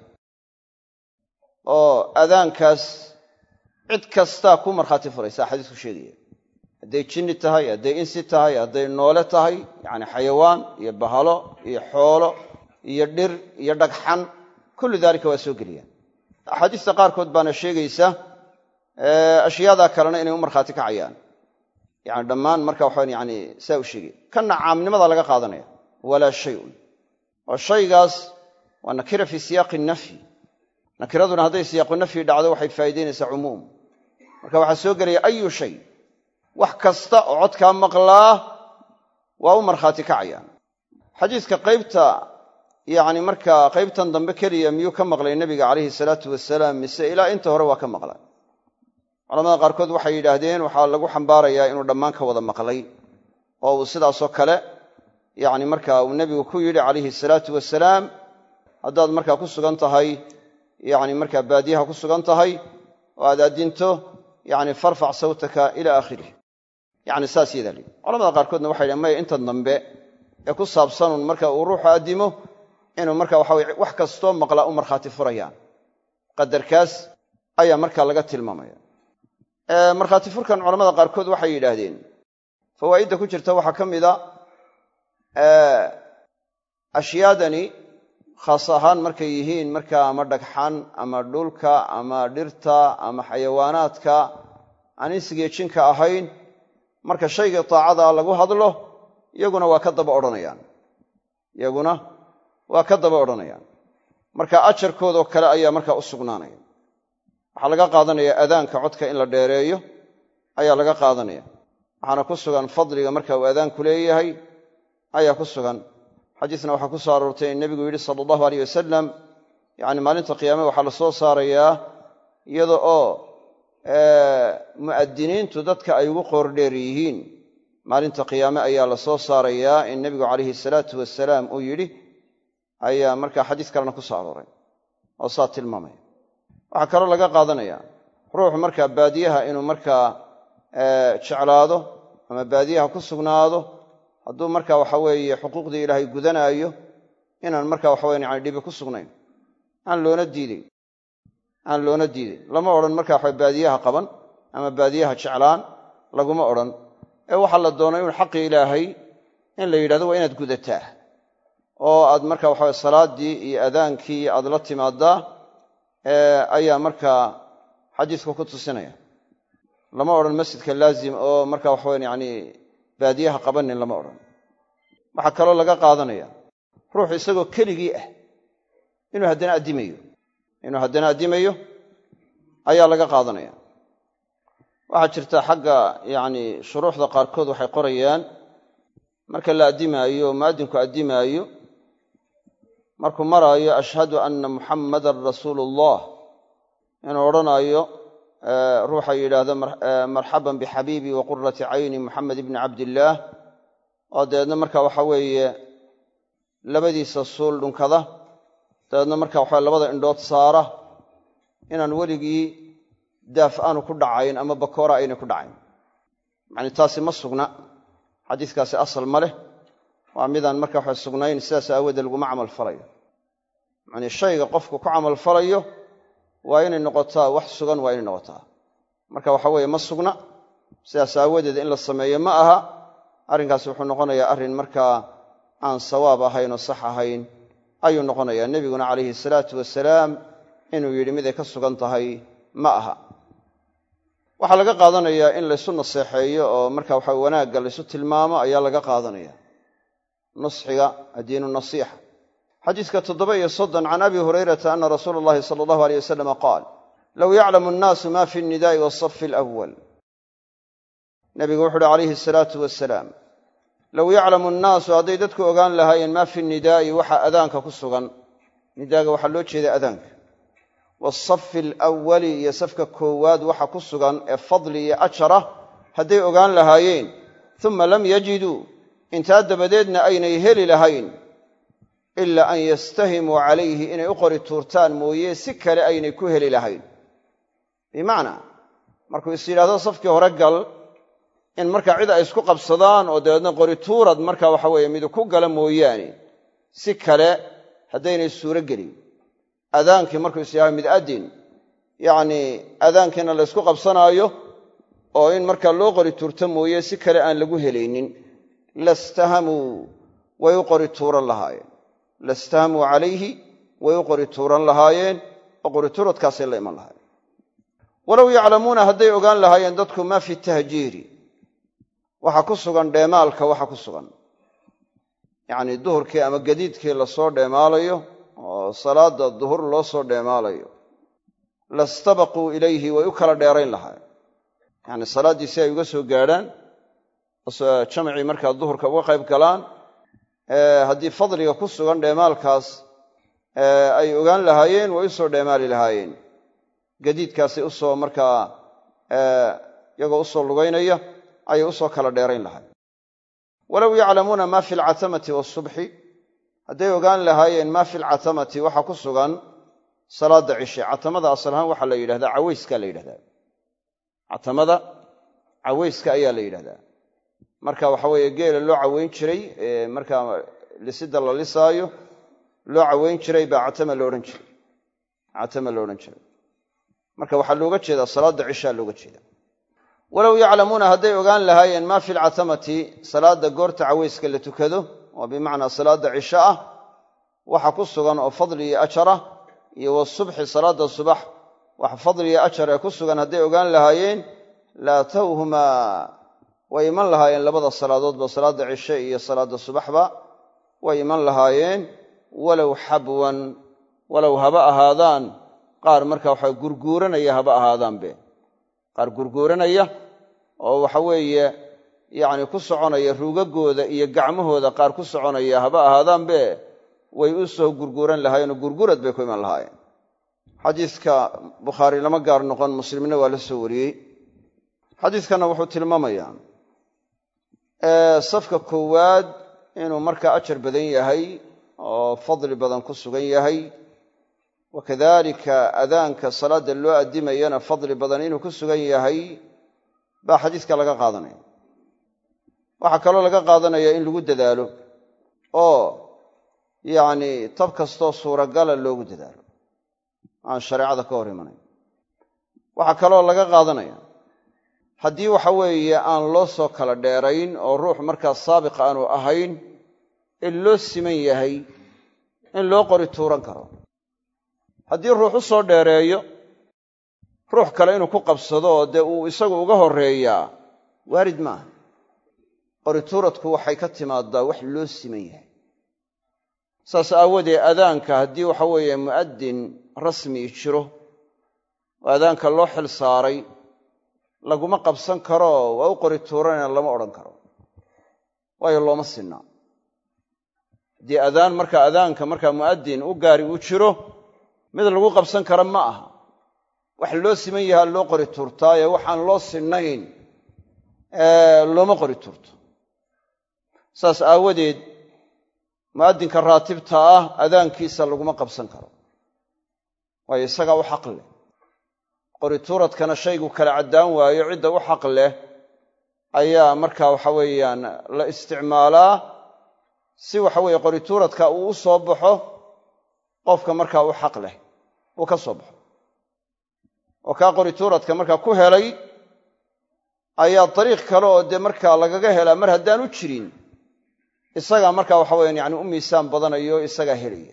oo adaankaas cid kastaa ku markhaati furaysaa xadiisku sheegaya hadday jinni tahay hadday insi tahay hadday noole tahay yacni xayawaan iyo bahalo iyo xoolo iyo dhir iyo dhagxan kullu daalika waa soo geliyaan axaadiista qaarkood baana sheegaysa ashyaadaa kalena inay u markhaati kacayaan yani dhammaan marka waxaan yani saa u sheegay kana caamnimada laga qaadanaya walaa shayun oo shaygaas waa nakira fii siyaaqi nafyi nakiraduna hadday siyaaqu nafyi dhacdo waxay faa'iidaynaysaa cumuum marka waxaa soo gelaya ayu shay wax kasta oo codkaa maqlaa waa u markhaati kacayaan xadiiska qaybta yani markaa qaybtan dambe keliya miyuu ka maqlay nebiga calayhi salaatu wasalaam mise ilaa inta hore waa ka maqlay culamada qaarkood waxay yidhaahdeen waxaa lagu xambaarayaa inuu dhammaan ka wada maqlay oo uu sidaasoo kale yani markaa uu nebigu ku yidhi calayhi salaatu wasalaam haddaad markaa ku sugan tahay yani markaa baadiyaha ku sugan tahay oo aad addinto yani farfac sawtaka ila aakhirih yani saas yadaa lii culamada qaarkoodna waxay yidhahen maya inta dambe ee ku saabsanun marka uu ruuxu addimo inuu marka waxa weye wax kastoo maqlaa u markhaati furayaan qadarkaas ayaa markaa laga tilmaamaya markhaati furkan culamada qaarkood waxay yidhaahdeen fawaa'idda ku jirta waxaa ka mida ashyaadani khaas ahaan markay yihiin markaa ama dhagxan ama dhulka ama dhirta ama xayawaanaadka aan insigiyo jinka ahayn marka shayga taacada lagu hadlo iyaguna waa ka daba odhanayaan iyaguna waa ka daba odhanayaan marka ajarkoodoo kale ayaa markaa u sugnaanaya waxaa laga qaadanaya adaanka codka in la dheereeyo ayaa laga qaadanaya waxaana ku sugan fadliga marka uu adaanku leeyahay ayaa ku sugan xadiisna waxaa ku soo aroortay in nebigu yidhi sala allahu alayh wasalam yacni maalinta qiyaame waxaa la soo saarayaa iyada oo mu'adiniintu dadka ay ugu qoordheer yihiin maalinta qiyaame ayaa la soo saarayaa in nebigu calayhi salaatu wasalaam uu yidhi ayaa markaa xadiis kalena ku soo arooray oo saa tilmaamaya waxaa kaloo laga qaadanaya ruuxu markaa baadiyaha inuu markaa jeclaado ama baadiyaha ku sugnaado hadduu markaa waxa weeye xuquuqdii ilaahay gudanaayo inaan markaa waxa weye yani dhibi ku sugnayn aan loona diiday aan loona diiday lama odhan markaa waxa baadiyaha qaban ama baadiyaha jeclaan laguma odhan ee waxaa la doonay in xaqii ilaahay in la yidhahdo waa inaad gudataa oo aad markaa waxa weye salaaddii iyo adaankii aad la timaadaa ayaa markaa xadiisku ku tusinaya lama odhan masjidka laazim oo markaa waxa weyan yani baadiyaha qabanin lama odhan waxaa kaloo laga qaadanaya ruuxu isagoo keligii ah inuu haddana addimayo inuu haddana addimayo ayaa laga qaadanaya waxaa jirta xagga yani shuruuxda qaarkood waxay qorayaan marka la addimaayo mu'adinku addimaayo markuu maraayo ashhadu anna muxammadan rasuulu ullah inuu odhanaayo ruuxa yidhaahdo marxaban bixabiibii wa qurati cayni muxamed ibni cabdillaah oo dabeedna marka waxa weeye labadiisa suul dhunkada dabeedna marka waxa labada indhood saara inaan weligii daaf aanu ku dhacayn ama bakoora aynay ku dhacayn yacni taasi ma sugna xadiiskaasi asal ma leh waa midaan marka waxa sugnayn sidaas aawoodee laguma camal falayo yacnii shayga qofku ku camal falayo waa inay noqotaa wax sugan waa inay noqotaa marka waxa weeye ma sugna sidaas aawadeed in la sameeyo ma aha arrinkaasi wuxuu noqonayaa arrin markaa aan sawaab ahayn oo sax ahayn ayuu noqonayaa nebiguna calayhi salaatu wasalaam inuu yidhi miday ka sugan tahay ma aha waxaa laga qaadanayaa in laysu naseexeeyo oo marka waxa wanaagga laysu tilmaamo ayaa laga qaadanaya nusxiga addiinu nasiixa xadiiska toddoba iyo soddon can abi hurayrata ana rasuula allahi sala allahu aleyh wasalama qaal low yaclamu annaasu ma fi nnidaai wasafi alawal nebigu wuxu uhi calayhi asalaatu wasalaam low yaclamu annaasu hadday dadku ogaan lahaayeen maa fi nidaa'i waxa adaanka ku sugan nidaaga waxaa loo jeeda adaanka waasafi alawali iyo safka koowaad waxa ku sugan ee fadli iyo ajara hadday ogaan lahaayeen uma lam yajiduu intaa dabadeedna aynay heli lahayn ilaa an yastahimuu calayhi inay u qori tuurtaan mooye si kale aynay ku heli lahayn bimacnaa markuu is yidhahdo safkii hore gal in markaa cid ay isku qabsadaan oo dabeedna qori tuurad markaa waxa weeye midu ku gala mooyaane si kale haddaynay suuro gelin adaankii markuu is yahay mid adin yacnii adaankiina la ysku qabsanaayo oo in markaa loo qori tuurto mooye si kale aan lagu helaynin lastahamuu way u qori tuuran lahaayeen lastahamuu calayhi way u qori tuuran lahaayeen oo qori tuuradkaasay la iman lahaayeen walow yaclamuuna hadday ogaan lahaayeen dadku maa fi tahjiiri waxa ku sugan dheemaalka waxa ku sugan yacnii duhurkii ama gadiidkii lasoo dheemaalayo oo salaada duhur loo soo dheemaalayo lastabaquu ilayhi way u kala dheerayn lahaayeen yacni salaaddii si ay uga soo gaadhaan jamacii markaa duhurka uga qayb galaan haddii fadliga ku sugan dheemaalkaas ay ogaan lahaayeen way u soo dheemaali lahaayeen gadiidkaasay usoo markaa iyagoo usoo lugaynaya ayay usoo kala dheerayn lahaayeen walow yaclamuuna maa fi alcatamati waasubxi hadday ogaan lahaayeen maa fi alcatamati waxa ku sugan salaada cishe catamada asal ahaan waxaa la yidhahdaa cawayska la yidhahdaa catamada cawayska ayaa la yidhahdaa marka waxa weeye geela loo cawayn jiray markaa lisida la lisaayo loo cawayn jiray baa catama lo odhan jiray catama lo odhan jiray marka waxaa looga jeedaa salaada cishaa looga jeedaa walow yaclamuuna hadday ogaan lahaayeen maa fi alcatamati salaada goorta cawayska la tukado oo bimacnaa salaada cisho ah waxa ku sugan oo fadli iyo ajarah iyo wasubxi salaada subax wax fadli iyo ajar ee ku sugan hadday ogaan lahaayeen laatowhumaa way iman lahaayeen labada salaadoodba salaada cishe iyo salaada subaxba way iman lahaayeen walow xabwan walow haba ahaadaan qaar markaa waxa gurguuranaya haba ahaadaanbe qaar gurguuranaya oo waxa weeye yacni ku soconaya ruugagooda iyo gacmahooda qaar ku soconaya haba ahaadaanbe way u soo gurguuran lahaayeen oo gurgurad bay ku iman lahaayeen xadiiska bukhaari lama gaar noqon muslimna waa la soo wariyey xadiiskana wuxuu tilmaamayaa safka koowaad inuu markaa ajar badan yahay oo fadli badan ku sugan yahay wakadalika adaanka salaada loo addimayana fadli badan inuu ku sugan yahay baa xadiiska laga qaadanaya waxaa kaloo laga qaadanaya in lagu dadaalo oo yacni tab kastoo suuragala loogu dadaalo aan shareecada ka hor imanayn waxaa kaloo laga qaadanaya haddii waxa weeye aan loo soo kala dheerayn oo ruux markaa saabiq aanu ahayn in loo siman yahay in loo qori tuuran karo haddii ruux u soo dheereeyo ruux kale inuu ku qabsado oo dee uu isagu uga horreeyaa waarid maaha qori tuuradku waxay ka timaadaa wax loo siman yahay saas aawadeed adaanka haddii waxa weeye mu'addin rasmi jiro oo adaanka loo xil saaray laguma qabsan karo waa u qori tuuranayna lama odhan karo waayo looma sinnaa haddii adaan markaa adaanka markaa mu'addin u gaari uu jiro mid lagu qabsan kara ma aha wax loo siman yahaa loo qori tuurtaaye waxaan loo sinnayn looma qori tuurto saas aawadeed mu'addinka raatibta ah adaankiisa laguma qabsan karo waayo isagaa u xaq leh qori tuuradkana shaygu kala caddaan waayo cidda u xaq leh ayaa markaa waxa weeyaan la isticmaalaa si waxa weeye qori tuuradka uu u soo baxo qofka markaa u xaq leh uu ka soo baxo oo kaa qori tuuradka markaa ku helay ayaa dariiq kale oo dee markaa lagaga helaa mar haddaanu jirin isagaa markaa waxa weyaan yani u miisaan badanayo isagaa helaya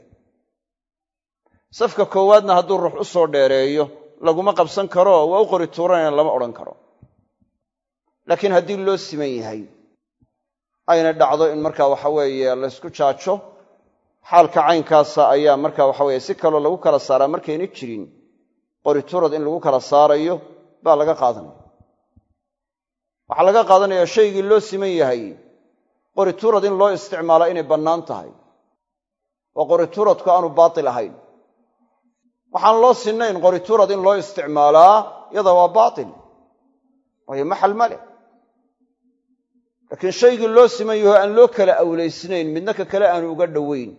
safka koowaadna hadduu ruux u soo dheereeyo laguma qabsan karo waa u qori tuuranayna lama odhan karo laakiin haddii loo siman yahay ayna dhacdo in markaa waxa weeye laysku jaajo xaalka caynkaasa ayaa markaa waxa weeye si kaloo lagu kala saaraa markayna jirin qori tuurad in lagu kala saarayo baa laga qaadanaya waxaa laga qaadanayaa shaygii loo siman yahay qori tuurad in loo isticmaalaa inay bannaan tahay oo qori tuuradku aanu baatil ahayn waxaan loo sinnayn qori tuurad in loo isticmaalaa yada waa baatil waayo maxal ma leh laakiin shaygii loo siman yaho aan loo kala awlaysnayn midna ka kale aanu uga dhowayn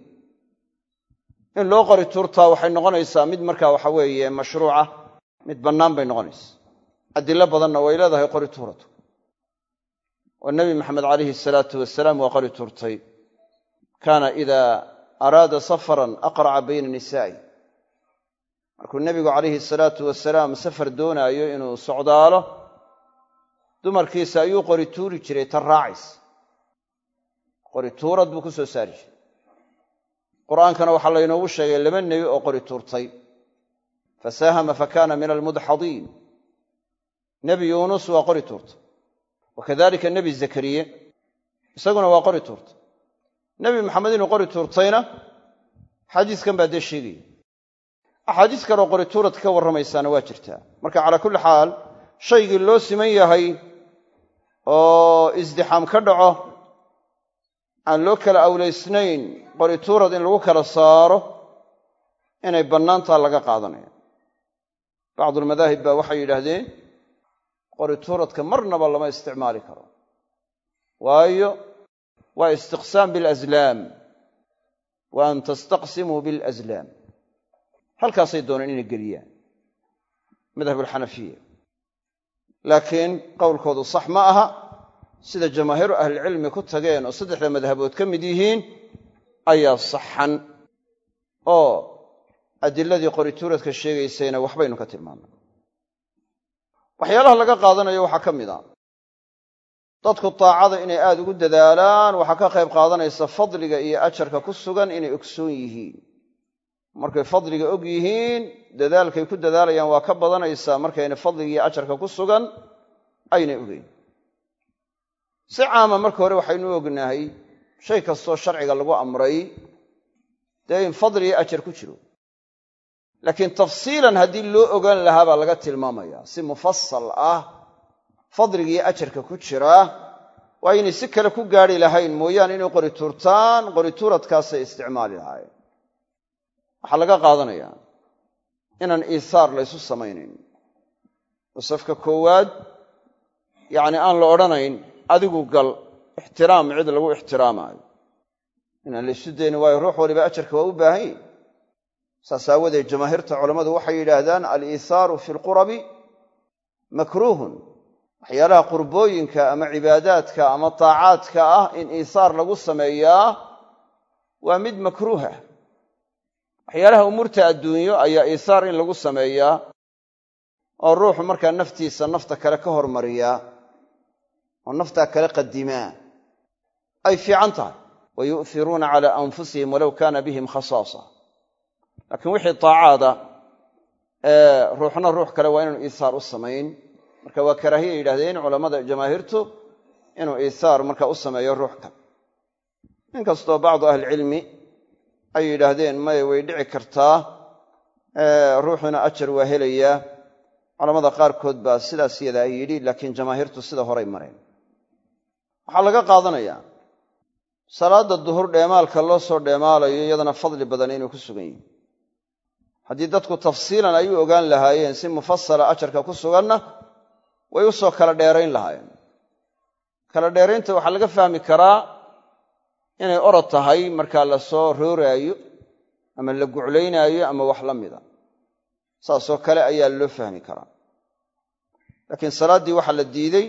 in loo qori tuurtaa waxay noqonaysaa mid markaa waxa weeye mashruuca mid bannaan bay noqonaysaa adilo badanna way leedahay qori tuuradu والنبي محمد عليه الصلاة والسلام وقال ترتي كان إذا أراد سفرا أقرع بين النساء markuu nebigu calayhi salaatu wasalaam safar doonaayo inuu socdaalo dumarkiisa ayuu qori tuuri jiray tan raacis qori tuurad buu ku soo saari jiray qur'aankana waxaa laynoogu sheegay laba nebi oo qori tuurtay fasaahama fakana min almudxadiin nebi yuunus waa qori tuurtay wakadalika nebi zakariye isaguna waa qori tuurtay nebi maxamed inuu qori tuurtayna xadiiskan baa dee sheegaya axaadiis kaloo qori tuurad ka warramaysaana waa jirtaa marka calaa kulli xaal shaygii loo siman yahay oo isdixaam ka dhaco aan loo kala awlaysnayn qori tuurad in lagu kala saaro inay bannaantaa laga qaadanaya bacdulmadaahib baa waxay yidhaahdeen qori tuuradka marnaba lama isticmaali karo waayo waa istiqsaam bilaslaam wa an tastaqsimuu bilaslaam halkaasay dooneen inay geliyaan madhabulxanafiya laakiin qowlkoodu sax ma aha sida jamaahiiru ahlilcilmi ku tageen oo saddexda madhabood ka mid yihiin ayaa saxan oo adiladii qori tuuradka sheegaysayna waxbaynu ka tilmaannay waxyaalaha laga qaadanayo waxaa ka mid a dadku taacada inay aada ugu dadaalaan waxaa ka qayb qaadanaysa fadliga iyo ajarka ku sugan inay ogsoon yihiin markay fadliga og yihiin dadaalkay ku dadaalayaan waa ka badanaysaa markayna fadliga iyo ajarka ku sugan aynay ogeyn si caama marka hore waxaynu ognahay shay kastoo sharciga lagu amray dee in fadli iyo ajar ku jiro laakiin tafsiilan haddii loo ogaan lahaa baa laga tilmaamaya si mufasal ah fadliga iyo ajarka ku jira waa inay si kale ku gaari lahayn mooyaane inay qori tuurtaan qori tuuradkaasay isticmaali lahaayeen waxaa laga qaadanayaa inaan iihaar laysu samaynayn oo safka koowaad yacni aan la odhanayn adigu gal ixtiraam cid lagu ixtiraamaayo inaan laysu dayni waayo ruux waliba ajarka waa u baahan yahi saas aawadeed jamaahiirta culammadu waxay yidhaahdaan aliithaaru fi lqurabi makruuhun waxyaalaha qurbooyinka ama cibaadaadka ama taacaadka ah in iithaar lagu sameeyaa waa mid makruuha waxyaalaha umuurta adduunyo ayaa iithaar in lagu sameeyaa oo ruuxu markaa naftiisa nafta kale ka hormariyaa oo naftaa kale qadimaa ay fiican tahay wa yu'thiruuna calaa anfusihim walow kaana bihim khasaasa laakiin wixii taacaada ee ruuxna ruux kale waa inaanu iithaar u samayn marka waa karaahiya yidhahdeen culammada jamaahiirtu inuu iithaar markaa u sameeyo ruux kale inkastoo bacdu ahlicilmi ay yidhaahdeen maya way dhici kartaa ruuxuna ajar waa helayaa culammada qaarkood baa sidaas yada ay yidhi laakiin jamaahiirtu sida horay mareen waxaa laga qaadanayaa salaadda duhur dheemaalka loo soo dheemaalayo iyadana fadli badan inuu ku sugan yihi haddii dadku tafsiilan ay u ogaan lahaayeen si mufasala ajarka ku suganna way u soo kala dheerayn lahaayeen kala dheeraynta waxaa laga fahmi karaa inay orod tahay markaa la soo rooraayo ama la guclaynaayo ama wax la mida saasoo kale ayaa loo fahmi karaa laakiin salaaddii waxaa la diiday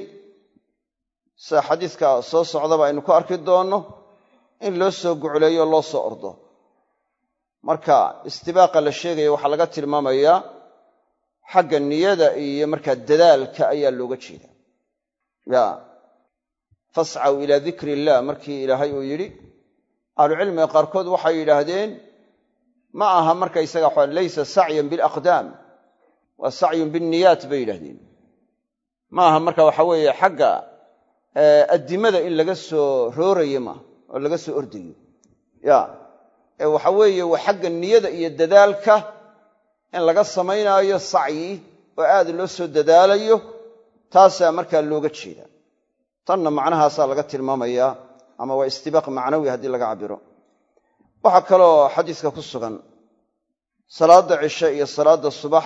sida xadiiska soo socdaba aynu ku arki doonno in loo soo gucleeyo loo soo ordo marka istibaaqa la sheegaya waxaa laga tilmaamayaa xagga niyada iyo markaa dadaalka ayaa looga jeedaa ya fascaw ilaa dikri illah markii ilaahay uu yidhi ahlucilmiga qaarkood waxay yidhaahdeen ma aha markaysaga waxaa laysa sacyan bilaqdaam waa sacyun binniyaat bay yidhahdeen ma aha marka waxa weeye xagga addimada in laga soo roorayo maaha oo laga soo ordayo ya ee waxa weeye waa xagga niyada iyo dadaalka in laga samaynaayo sacyi oo aad loo soo dadaalayo taasaa markaa looga jeeda tanna macnahaasaa laga tilmaamayaa ama waa istibaaq macnawi haddii laga cabiro waxaa kaloo xadiiska ku sugan salaadda cishe iyo salaadda subax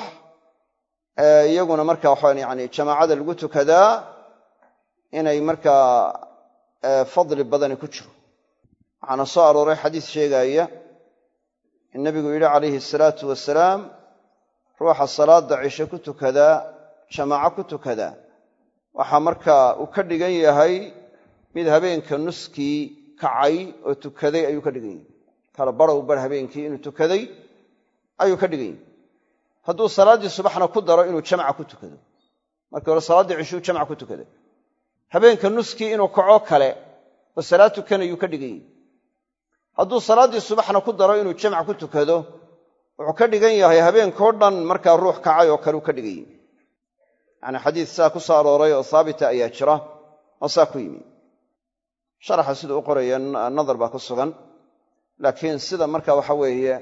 ee iyaguna markaa waxaan yani jamaacada lagu tukadaa inay markaa fadli badani ku jiro waxaana soo arooray xadiis sheegaya in nabigu yidhi calayhi asalaatu wasalaam ruuxa salaadda cishe ku tukadaa jamaaco ku tukadaa waxaa markaa uu ka dhigan yahay mid habeenka nuskii kacay oo tukaday ayuu ka dhigan yahay kala barow bar habeenkii inuu tukaday ayuu ka dhigan yahay hadduu salaaddii subaxna ku daro inuu jamca ku tukado markii hore salaaddii cishuu jamca ku tukaday habeenka nuskii inuu kaco kale oo salaad tukanayuu ka dhigan yahay hadduu salaaddii subaxna ku daro inuu jamc ku tukado wuxuu ka dhigan yahay habeenkao dhan markaa ruux kacay oo kale uu ka dhigan yahay yacni xadiis saa ku soo arooray oo haabita ayaa jira oo saa ku yimi sharaxa siduu u qoraya nadar baa ku sugan laakiin sida marka waxa weeye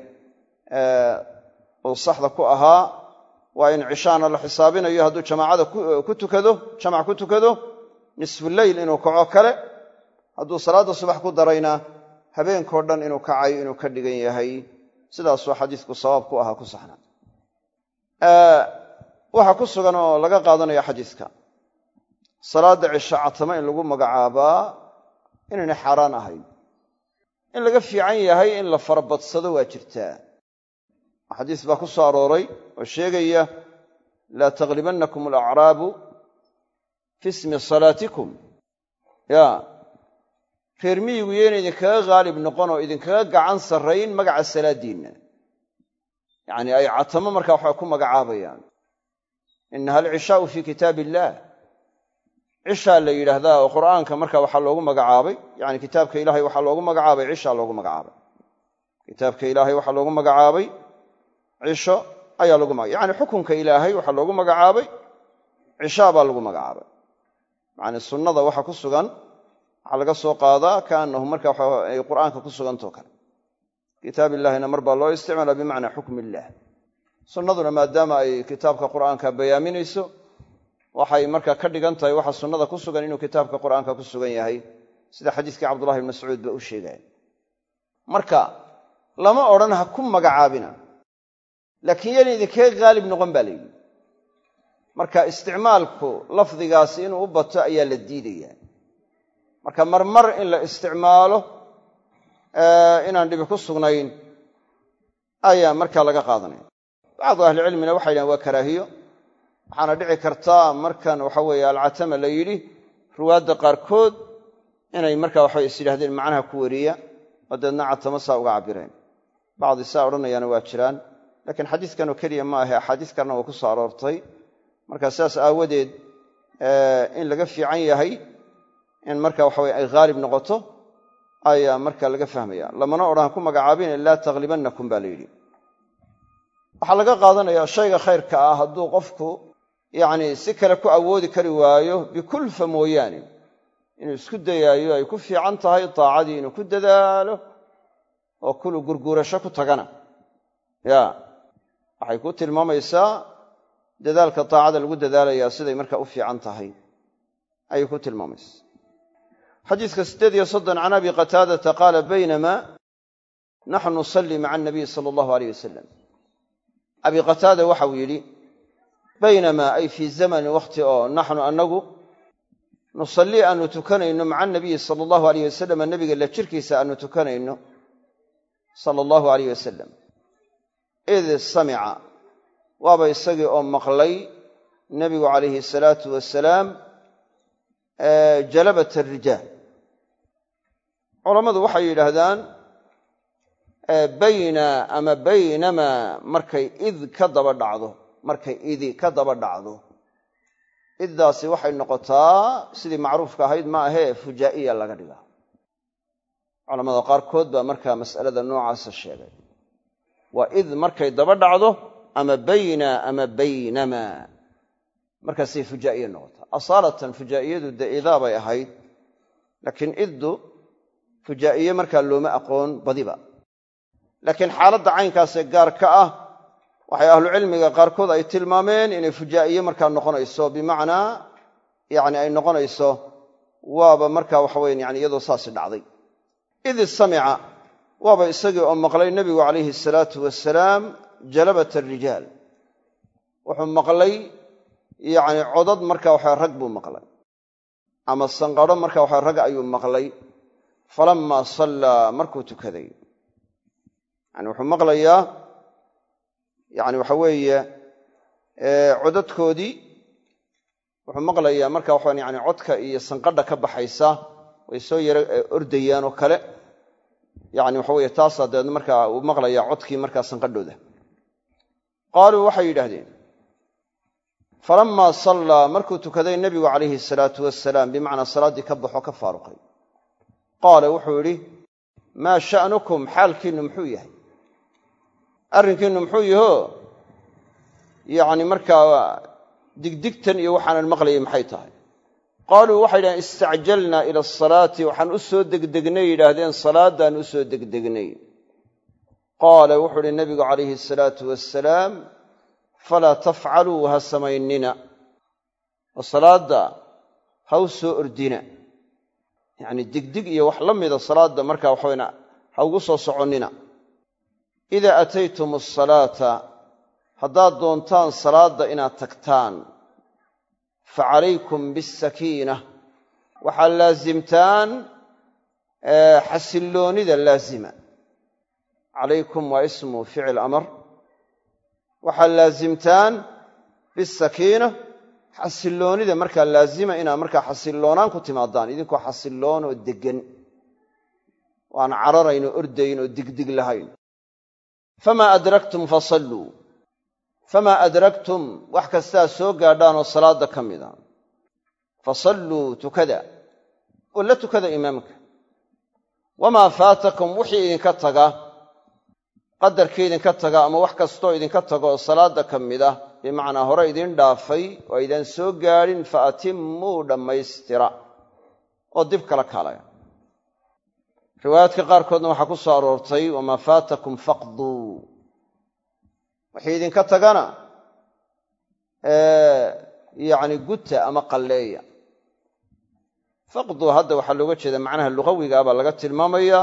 uu saxda ku ahaa waa in cishaana la xisaabinayo hadduu jamaacada ku tukado jamac ku tukado nisfuleyl inuu kaco kale hadduu salaadda subax ku darayna habeenkao dhan inuu kacay inuu ka dhigan yahay sidaasuu xadiisku sawaab ku ahaa ku saxna waxaa ku sugan oo laga qaadanaya xadiiska salaadda cisho catama in lagu magacaabaa inaynay xaaraan ahayn in laga fiican yahay in la farabadsado waa jirtaa xadiis baa ku soo arooray oo sheegaya laa taglibannakum alacraabu fi ismi salaatikum ya reer miyigu yayna idinkaga haalib noqon oo idinkaga gacan sarrayn magaca salaaddiinna yacni ay catamo markaa waxay ku magacaabayaan innaha alcishaa'u fii kitaab illaah cishaa la yidhaahdaa oo qur'aanka markaa waxaa loogu magacaabay yacni kitaabka ilaahay waxaa loogu magacaabay cishaa loogu magacaabay kitaabka ilaahay waxaa loogu magacaabay cisho ayaa lagu magacabay yacni xukunka ilaahay waxaa loogu magacaabay cishaa baa lagu magacaabay yacni sunnada waxa ku sugan waxaa laga soo qaadaa kaannahu marka ay qur'aanka ku sugantoo kale kitaab illaahina mar baa loo isticmaalaa bimacnaa xukm illaah sunnaduna maadaama ay kitaabka qur'aanka bayaaminayso waxay markaa ka dhigan tahay waxa sunnada ku sugan inuu kitaabka qur'aanka ku sugan yahay sida xadiiskii cabdullahi ibn mascuud ba u sheegaya marka lama odhan ha ku magacaabina laakiin yana idinkaga haalib noqon baa layidhi marka isticmaalku lafdigaasi inuu u bato ayaa la diidayaa marka marmar in la isticmaalo inaan dhibi ku sugnayn ayaa markaa laga qaadanaya bacdu ahlicilmina waxay yidhahan waa karaahiyo waxaana dhici kartaa markan waxa weeye alcatama la yidhi ruwaadda qaarkood inay markaa waxay is yidhahdeen macnaha ku wariya oo deedna catamo saa uga cabbireen bacdi saa odhanayaana waa jiraan laakiin xadiiskanoo keliya ma ahe axaadiis kalena waa ku soo aroortay markaa sidaas aawadeed in laga fiican yahay in marka waxa weye ay haalib noqoto ayaa marka laga fahmaya lamana odhan ku magacaabine laa taglibannakum baa la yidhi waxaa laga qaadanayaa shayga khayrka ah hadduu qofku yacni si kale ku awoodi kari waayo bikulfa mooyaane inuu isku dayaayo ay ku fiican tahay taacadii inuu ku dadaalo oo kulu gurguurasho ku tagana ya waxay ku tilmaamaysaa dadaalka taacada lagu dadaalayaa siday marka u fiican tahay ayay ku tilmaamaysaa xadiiska siddeed iyo soddon can abi qataadata qaala baynama naxnu nusalli maca anabiy sala allahu aleyh wasalam abi qataada waxau yidhi baynamaa ay fii zamani wakhti oo naxnu annagu nusallii aanu tukanayno maca anabiyi sala allahu aleyh wasalam nebiga la jirkiisa aanu tukanayno sala allahu aleyh wasalam id samica waaba isagii oo maqlay nebigu calayhi asalaatu wasalaam jalabat arijaal culammadu waxay yidhaahdaan bayna ama baynamaa markay id ka daba dhacdo markay idi ka daba dhacdo iddaasi waxay noqotaa sidii macruufka ahayd ma ahee fujaa'iya laga dhigaa culammada qaarkood baa markaa mas'alada noocaasa sheegay waa id markay daba dhacdo ama bayna ama baynamaa markaasay fujaa'iya noqotaa asaalatan fujaa'iyadu dee idaa bay ahayd laakiin iddu fujaa'iye markaa looma aqoon badiba laakiin xaaladda caynkaasee gaar ka ah waxay ahlucilmiga qaarkood ay tilmaameen inay fujaa'iye markaa noqonayso bimacnaa yacni ay noqonayso waaba markaa waxa weyan yani iyadoo saasi dhacday id samica waaba isagii oo maqlay nebigu calayhi asalaatu wasalaam jalabat arijaal wuxuu maqlay yacni codad markaa waxa rag buu maqlay ama sanqadho markaa waxa rag ayuu maqlay falammaa sallaa markuu tukaday yani wuxuu maqlayaa yani waxa weeye codadkoodii wuxuu maqlayaa marka waxaan yani codka iyo sanqadha ka baxaysa way soo yara ordayaan oo kale yani waxa weeye taasaa dabeedna markaa uu maqlayaa codkii markaa sanqadhooda qaaluu waxay yidhaahdeen falammaa sallaa markuu tukaday nebigu calayhi salaatu wasalaam bimacnaa salaaddii ka baxo ka faaruqay qaala wuxuu yidhi maa sha'nukum xaalkiinnu muxuu yahay arrinkiinnu muxuu yahoo yacni markaa digdigtan iyo waxaanan maqlayay maxay tahay qaaluu waxay yidhahdeen istacjalnaa ila asalaati waxaan u soo degdegnay yidhaahdeen salaaddaan u soo degdegnay qaala wuxuu idhi nebigu calayhi asalaatu wassalaam falaa tafcaluu ha samaynina oo salaadda ha u soo ordina yacni digdig iyo wax la mida salaadda markaa waxaweyn ha ugu soo soconnina idaa ataytum asalaata haddaad doontaan salaadda inaad tagtaan fa calaykum bisakiina waxaad laasimtaan xasilloonida laasima calaykum waa ismu ficil amar waxaad laasimtaan bisakiina xasilloonida markaa laazima inaad markaa xasilloonaan ku timaadaan idinkoo xasilloon oo deggan oo aan cararayn oo ordayn oo digdig lahayn famaa adraktum fasalluu famaa adraktum wax kastaa soo gaadhaanoo salaadda ka mida fasalluu tukada oo la tukada imaamka wamaa faatakum wixii idinka taga qadarkii idinka taga ama wax kastoo idinka tago oo salaadda ka mid ah bimacnaa hore idin dhaafay oo aydaan soo gaadhin fa atimmuu dhammaystira oo dib kala kaalaya riwaayaadka qaarkoodna waxaa ku soo aroortay wamaa faatakum faqduu wixii idinka tagana yacni guta ama qalleeya faqduu hadda waxaa looga jeeda macnaha lugawigaa baa laga tilmaamaya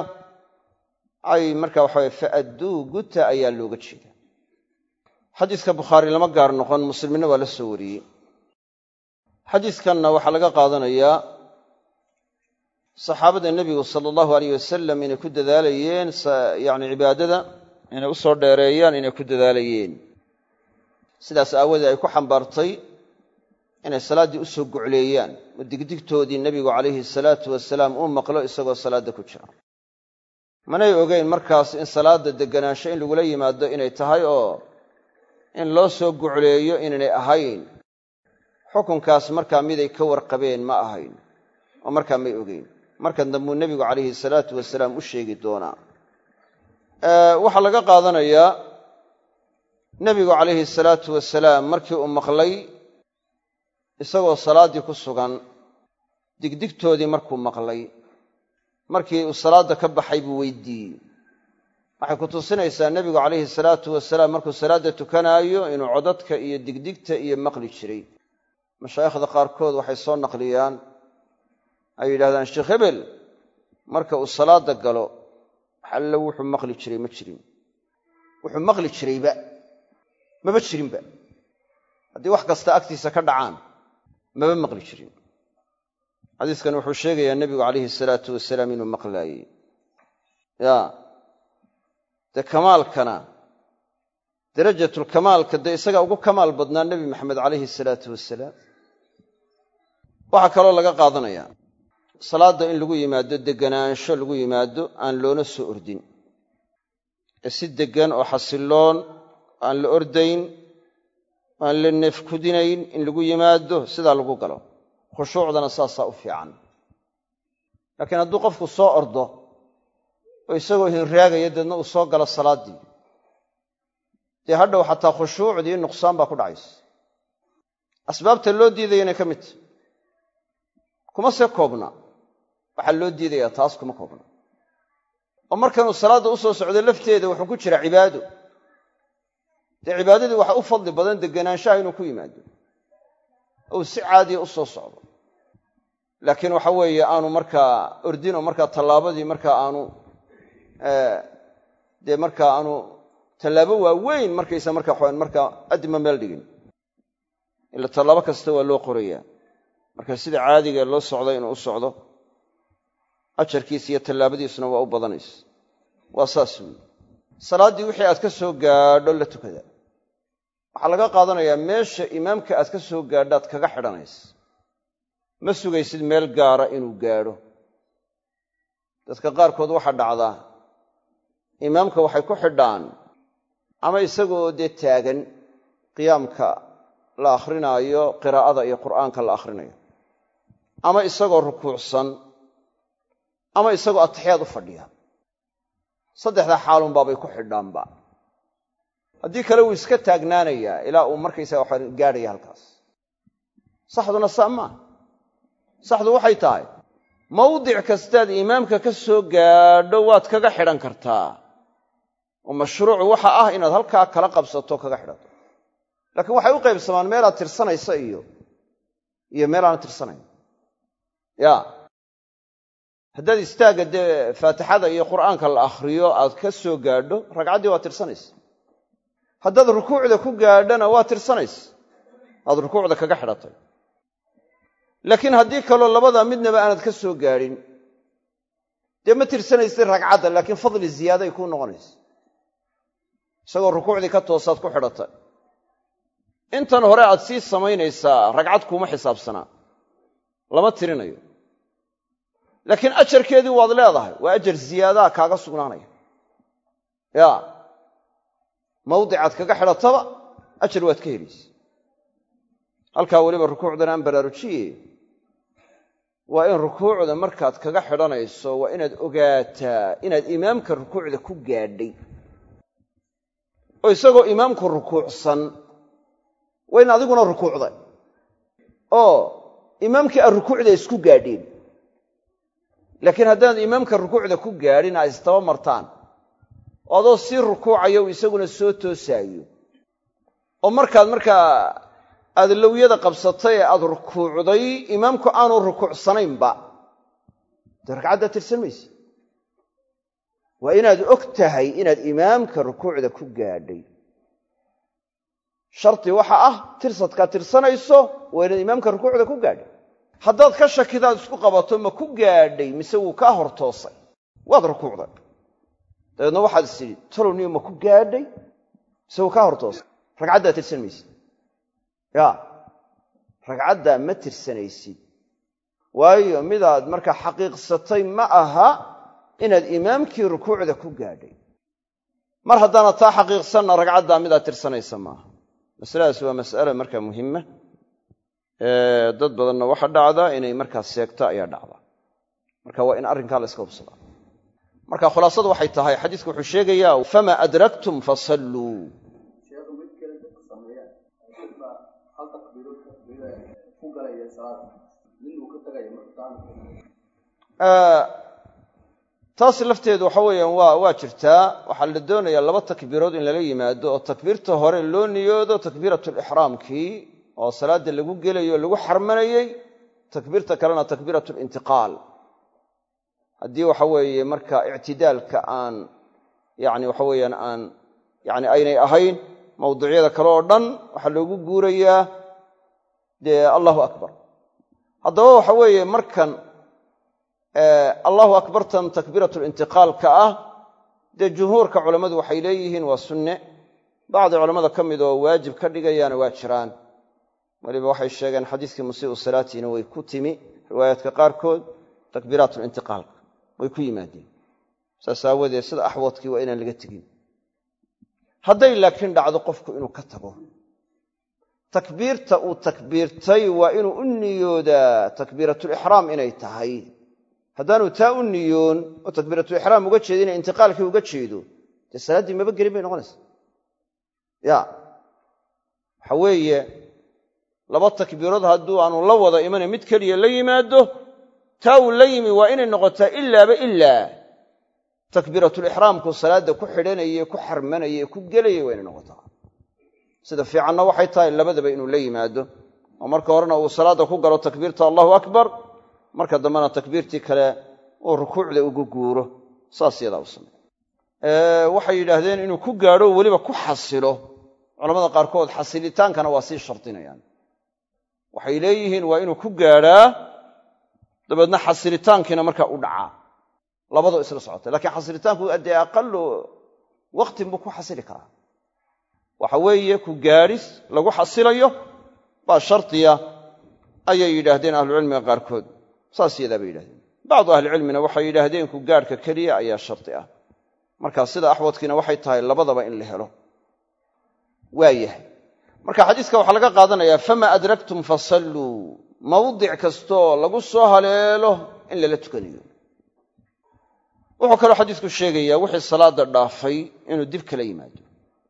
ay marka waxaweye fa'adduu guta ayaa looga jeeda xadiiska bukhaari lama gaar noqon muslimina waa la soo wariyey xadiiskanna waxaa laga qaadanayaa saxaabada nebigu sala allahu alayh wasalam inay ku dadaalayeen yacni cibaadada inay u soo dheereeyaan inay ku dadaalayeen sidaas aawadeed ay ku xambaartay inay salaaddii u soo gucleeyaan oo digdigtoodii nebigu calayhi salaatu wasalaam uu maqlo isagoo salaadda ku jira manay ogeyn markaas in salaadda degganaansho in lagula yimaado inay tahay oo in loo soo gucleeyo inaynay ahayn xukunkaas markaa miday ka warqabeen ma ahayn oo markaa may ogeyn markan dambuu nebigu calayhi salaatu wasalaam u sheegi doonaa waxaa laga qaadanayaa nebigu calayhi salaatu wasalaam markii uu maqlay isagoo salaaddii ku sugan digdigtoodii markuu maqlay markii uu salaadda ka baxay buu weydiiyey waxay ku tusinaysaa nebigu calayhi salaatu wasalaam markuu salaadda tukanaayo inuu codadka iyo digdigta iyo maqli jiray mashaayikhda qaarkood waxay soo naqliyaan ay yidhahdaan sheekh hebel marka uu salaadda galo xallo wuxuu maqli jiray ma jirin wuxuu maqli jirayba maba jirinba haddii wax kasta agtiisa ka dhacaan maba maqli jirin xadiiskan wuxuu sheegayaa nebigu calayhi salaatu wasalaam inuu maqlaayey ya dee kamaalkana darajatulkamaalka dee isagaa ugu kamaal badnaa nebi maxamed calayhi salaatu wasalaam waxaa kaloo laga qaadanayaa salaadda in lagu yimaado degganaansho lagu yimaado aan loona soo ordin ee si deggan oo xasilloon aan la ordayn aan la neefkudinayn in lagu yimaado sidaa lagu galo khushuucdana saasaa u fiican laakiin hadduu qofku soo ordo oo isagoo hinraagaya deedna uu soo galo salaaddii dee hadhow xataa khushuucdii nuqsaan baa ku dhacaysa asbaabta loo diidayana ka mid tahy kuma see koobna waxaa loo diidayaa taas kuma koobna oo markanuu salaadda u soo socdo lafteeda wuxuu ku jira cibaado dee cibaadadii waxa u fadli badan degganaanshaha inuu ku yimaado ou si caadiya u soo socdo laakiin waxa weeye aanu markaa ordin oo markaa tallaabadii markaa aanu dee markaa aanu tallaabo waaweyn markaysa markaa waxawan markaa addima meel dhigin ila tallaabo kasta waa loo qorayaa marka sida caadiga loo socdo inuu u socdo ajarkiisa iyo tallaabadiisuna waa u badanaysa waa saas weyi salaaddii wixii aad ka soo gaadho la tukada waxaa laga qaadanayaa meesha imaamka aad ka soo gaadhaad kaga xidhanaysa ma sugaysid meel gaara inuu gaadho dadka qaarkood waxa dhacda imaamka waxay ku xidhaan ama isagoo dee taagan qiyaamka la akhrinayo qiraa'ada iyo qur'aanka la akhrinayo ama isagoo rukuucsan ama isagoo atixiyaad u fadhiya saddexda xaalun baabay ku xidhaanba haddii kale wuu iska taagnaanayaa ilaa uu markaysaga waxa gaadhaya halkaas saxduna saa maaha saxdu waxay tahay mawdic kastaad imaamka ka soo gaadho waad kaga xidhan kartaa oo mashruuc waxa ah inaad halkaa kala qabsato kaga xidhato laakiin waxay u qaybsamaan meelaad tirsanaysa iyo iyo meel aan tirsanayn ya haddaad istaagga dee faatixada iyo qur'aanka la akhriyo aad ka soo gaadho ragcaddii waa tirsanaysa haddaad rukuucda ku gaadhana waa tirsanaysa aad rukuucda kaga xidhatay laakiin haddii kaloo labada midnaba aanad ka soo gaadhin dee ma tirsanaysid ragcadda laakiin fadli ziyaaday kuu noqonaysa isagoo rukuucdii ka toosaad ku xidhatay intan hore aad sii samaynaysaa ragcad kuuma xisaabsanaa lama tirinayo laakiin ajarkeedii waad leedahay waa ajar ziyaadaa kaaga sugnaanaya ya mawdicaad kaga xidhataba ajar waad ka helaysa halkaa weliba rukuucdan aan baraarujiye waa in rukuucda markaad kaga xidhanayso waa inaad ogaataa inaad imaamka rukuucda ku gaadhay oo isagoo imaamku rukuucsan waa in adiguna rukuucday oo imaamkii aad rukuucda isku gaadheen laakiin haddaad imaamka rukuucda ku gaadhin ay istaba martaan oo adoo sii rukuucayo uu isaguna soo toosaayo oo markaad markaa aad lowyada qabsatay ee aad rukuucday imaamku aanu rukuucsanaynba dee ragcaddaa tirsan mayse waa inaad og tahay inaad imaamka rukuucda ku gaadhay shardi waxa ah tirsadkaad tirsanayso waa inaad imaamka rukuucda ku gaadhay haddaad ka shakidaad isku qabato ma ku gaadhay mise wuu kaa hor toosay waad rukuucday dabeedna waxaad is tidhi tolowniyo ma ku gaadhay mise wuu kaa hor toosay ragcaddaa tirsan maysid ya ragcaddaa ma tirsanaysid waayo midaad markaa xaqiiqsatay ma aha inaad imaamkii rukuucda ku gaadhay mar haddaana taa xaqiiqsanna ragcaddaa midaad tirsanaysa maaha masaladaas waa mas'ale markaa muhima dad badanna waxa dhacda inay markaa seegto ayaa dhacda marka waa in arrinkaa la iska hubsadaa marka khulaasadu waxay tahay xadiisku wuxuu sheegayaa fama adraktum fasalluu taas lafteedu waxa weeyaan waa waa jirtaa waxaa la doonayaa laba takbiirood in lala yimaado oo takbiirta hore loo niyoodo takbiiratulixraamkii oo salaada lagu gelayo o lagu xarmanayey takbiirta kalena takbiiratulintiqaal haddii waxa weeye marka ictidaalka aan yani waxa weeyaan aan yani aynay ahayn mawduucyada kale oo dhan waxaa loogu guurayaa dee allahu akbar haddaba waxa weeye markan allahu akbartan takbiiratulintiqaalka ah dee jumhuurka culammadu waxay leeyihiin waa sunne bacdi culammada ka mid oo waajib ka dhigayaana waa jiraan weliba waxay sheegeen xadiiskii musii'u salaatiina way ku timi riwaayaadka qaarkood takbiiraatulintiqaalka way ku yimaadeen saas aawadeed sida axwadkii waa inaan laga tegin hadday laakiin dhacdo qofku inuu ka tago takbiirta uu takbiirtay waa inuu u niyoodaa takbiiratulixraam inay tahay haddaanu taa u niyoon oo takbiiratulixraam uga jeedina intiqaalkii uga jeedo dee salaaddii maba gelin bay noqonaysaa ya waxa weeye laba takbiirood hadduu aanu la wada imanay mid keliya la yimaado taa uu la yimi waa inay noqotaa ilaaba ilaa takbiiratulixraamku salaadda ku xidhanaye ku xarmanaye ku gelayay waa inay noqotaa sida fiicanna waxay tahay labadaba inuu la yimaado oo marka horena uu salaadda ku galo takbiirta allahu akbar marka dambena takbiirtii kale uu rukuucda ugu guuro saas yadaa u samey waxay yidhaahdeen inuu ku gaadho weliba ku xasilo culamada qaarkood xasilitaankana waa sii shardinayaan waxay leeyihiin waa inuu ku gaadhaa dabeedna xasilitaankiina markaa u dhacaa labadoo isla socota lakiin xasilitaanku dee aqalu waqtin buu ku xasili karaa waxa weeye ku gaadhis lagu xasilayo baa shardiya ayay yidhaahdeen ahlucilmiga qaarkood saas yadaa bay yidhahdeen bacdu ahlicilmina waxay yidhaahdeen ku gaadhka keliya ayaa shardi ah. markaa sida axwadkiina waxay tahay labadaba in la helo. waa yahay marka xadiiska waxaa laga qaadanayaa fama adraktum fasalluu, mawdic kastoo lagu soo haleelo in lala tukanayo. wuxuu kaloo xadiisku sheegayaa wixii salaada dhaafay inuu dib kala yimaado.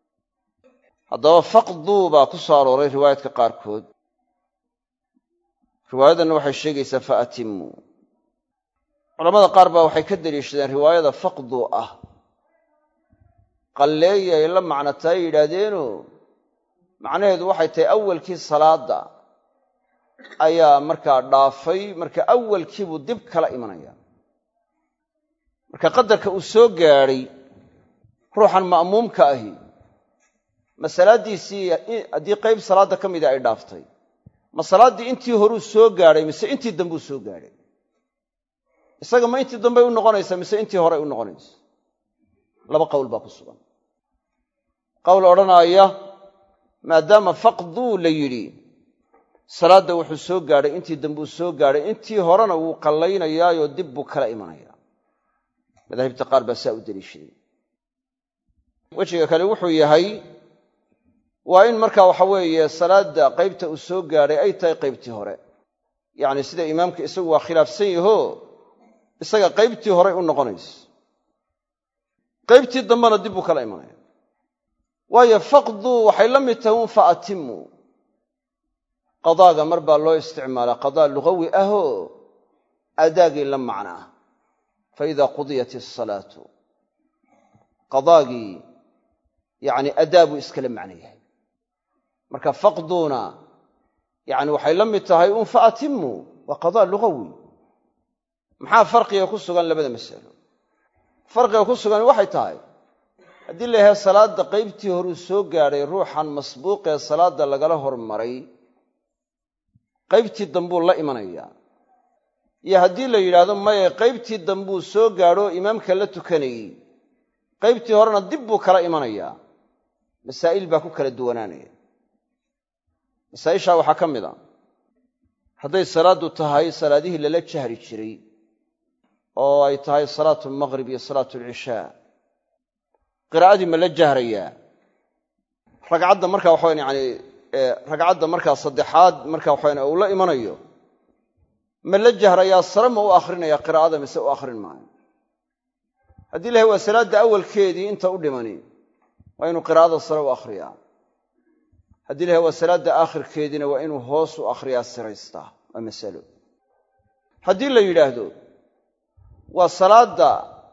haddaba faqduu baa ku soo arooray riwaayadka qaarkood. riwaayadanna waxay sheegaysaa fa atimuu. culamada qaar baa waxay ka deliishadeen riwaayada faqduu ah qalleeya ay la macnata ay yidhaahdeeno macnaheedu waxay tahay awalkii salaada ayaa markaa dhaafay, marka awalkiibuu dib kala imanaya. marka qadarka uu soo gaadhay ruuxan ma'muumka ahi ma salaaddiisii haddii qayb salaadda ka mida ay dhaaftay, ma salaaddii intii horuu soo gaadhay mise intii dambuu soo gaadhay? isaga ma intii dambey u noqonaysaa mise intii horey u noqonaysa? laba qowl baa ku sugan. qowl odhanaaya maadaama faqduu la yidhi salaadda wuxuu soo gaadhay intii dambuu soo gaadhay, intii horena wuu qallaynayaayoo dib buu kala imanayaa. madaahibta qaar baa saa u deliishaday. wejiga kale wuxuu yahay waa in markaa waxa weeye salaadda qaybta uu soo gaadhay ay tahay qaybtii hore. yacni sida imaamka isagu waa khilaafsan yaho isaga qaybtii horey u noqonayso, qaybtii dambena dib buu kala imanaya. waayo faqduu waxay la mid tahay un fa atimuu. qadaaga mar baa loo isticmaalaa qadaa lugawi ahoo adaagii la macno ah. fa idaa qudiyat asalaatu, qadaagii yacni adaa buu iskala macno yahay. marka faqduuna yacni waxay la mid tahay un fa atimuu, waa qadaa lugawi. maxaa farqiga ku sugan labada masalo? farqiga ku sugan waxay tahay haddii la yahay salaadda qaybtii horuu soo gaadhay ruuxan masbuuqee salaadda lagala hormaray, qaybtii dambuu la imanayaa. iyo haddii la yidhaahdo maye qaybtii dambuu soo gaadho imaamka la tukanayey, qaybtii horena dib buu kala imanayaa. masaa'il baa ku kala duwanaanaya. masaa'ishaa waxaa ka mid a hadday salaaddu tahay salaadihii lala jahri jiray oo ay tahay salaatu almaqrib iyo salaatu alcishaa, qiraa'adii ma la jahrayaa? ragcadda markaa waxawan yani ragcadda markaa saddexaad markaa waxawan uu la imanayo ma la jahrayaa? sare ma u akhrinayaa qiraa'ada mise u akhrin maayo? haddii ilahay waa salaadda awalkeedii inta u dhimani waa inuu qiraa'ada sare u akhriyaa. haddii ilahay waa salaadda aakhirkeediina waa inuu hoos u akhriyaa siraystaa. waa masalo. haddii la yidhaahdo waa salaadda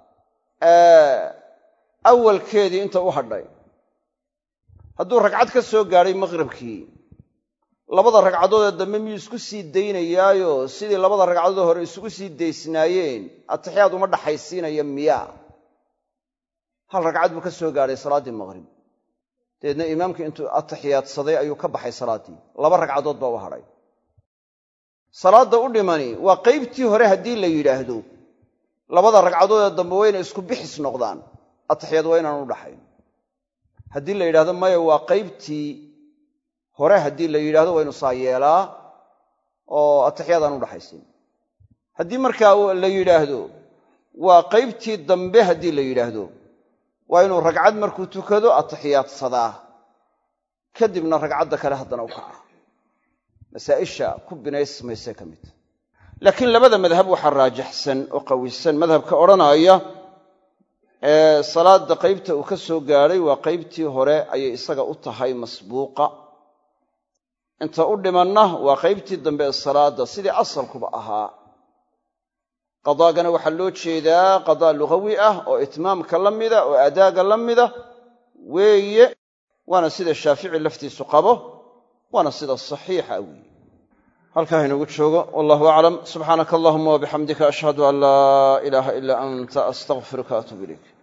awalkeedii inta u hadhay, hadduu ragcad ka soo gaadhay maqribkii, labada ragcadood ee dambe miyuu isku sii daynayaayo sidii labada ragcadood hore isugu sii daysnaayeen atixiyaad uma dhaxaysiinaya miyaa? hal ragcad buu ka soo gaadhay salaaddii maqrib, dabeedna imaamkii intuu atixiyaadsaday ayuu ka baxay salaaddii, laba ragcadood baa u hadhay. salaadda u dhimani waa qaybtii hore haddii la yidhaahdo labada ragcadood ee dambe waa inay isku bixis noqdaan, atixiyaad waa inaan u dhaxayn. haddii la yidhahdo maya waa qaybtii hore haddii la yidhahdo waa inu saa yeelaa oo atixiyaad aan u dhaxaysin. haddii markaa la yidhaahdo waa qaybtii dambe haddii la yidhaahdo waa inuu ragcad markuu tukado atixiyaadsadaa, kadibna ragcadda kale haddana u kaca. masaa'isha ku binaysmaysay ka mid. laakiin labada madhab waxaa raajaxsan oo qawisan madhabka odhanaya ee salaadda qaybta uu ka soo gaadhay waa qaybtii hore ayay isaga u tahay masbuuqa, inta u dhimanna waa qaybtii dambe ee salaadda sidii asalkuba ahaa. qadaagana waxaa loo jeedaa qadaa lugawi ah oo itmaamka la mida oo adaaga la mida weeye, waana sida shaafici laftiisu qabo, waana sida saxiixa weeye. halkaa inoogu joogo wallahu aclam. subxaanaka allahuma wabixamdika ashhadu an laa ilaaha ilaa anta astaqfiruka atuub ilayk.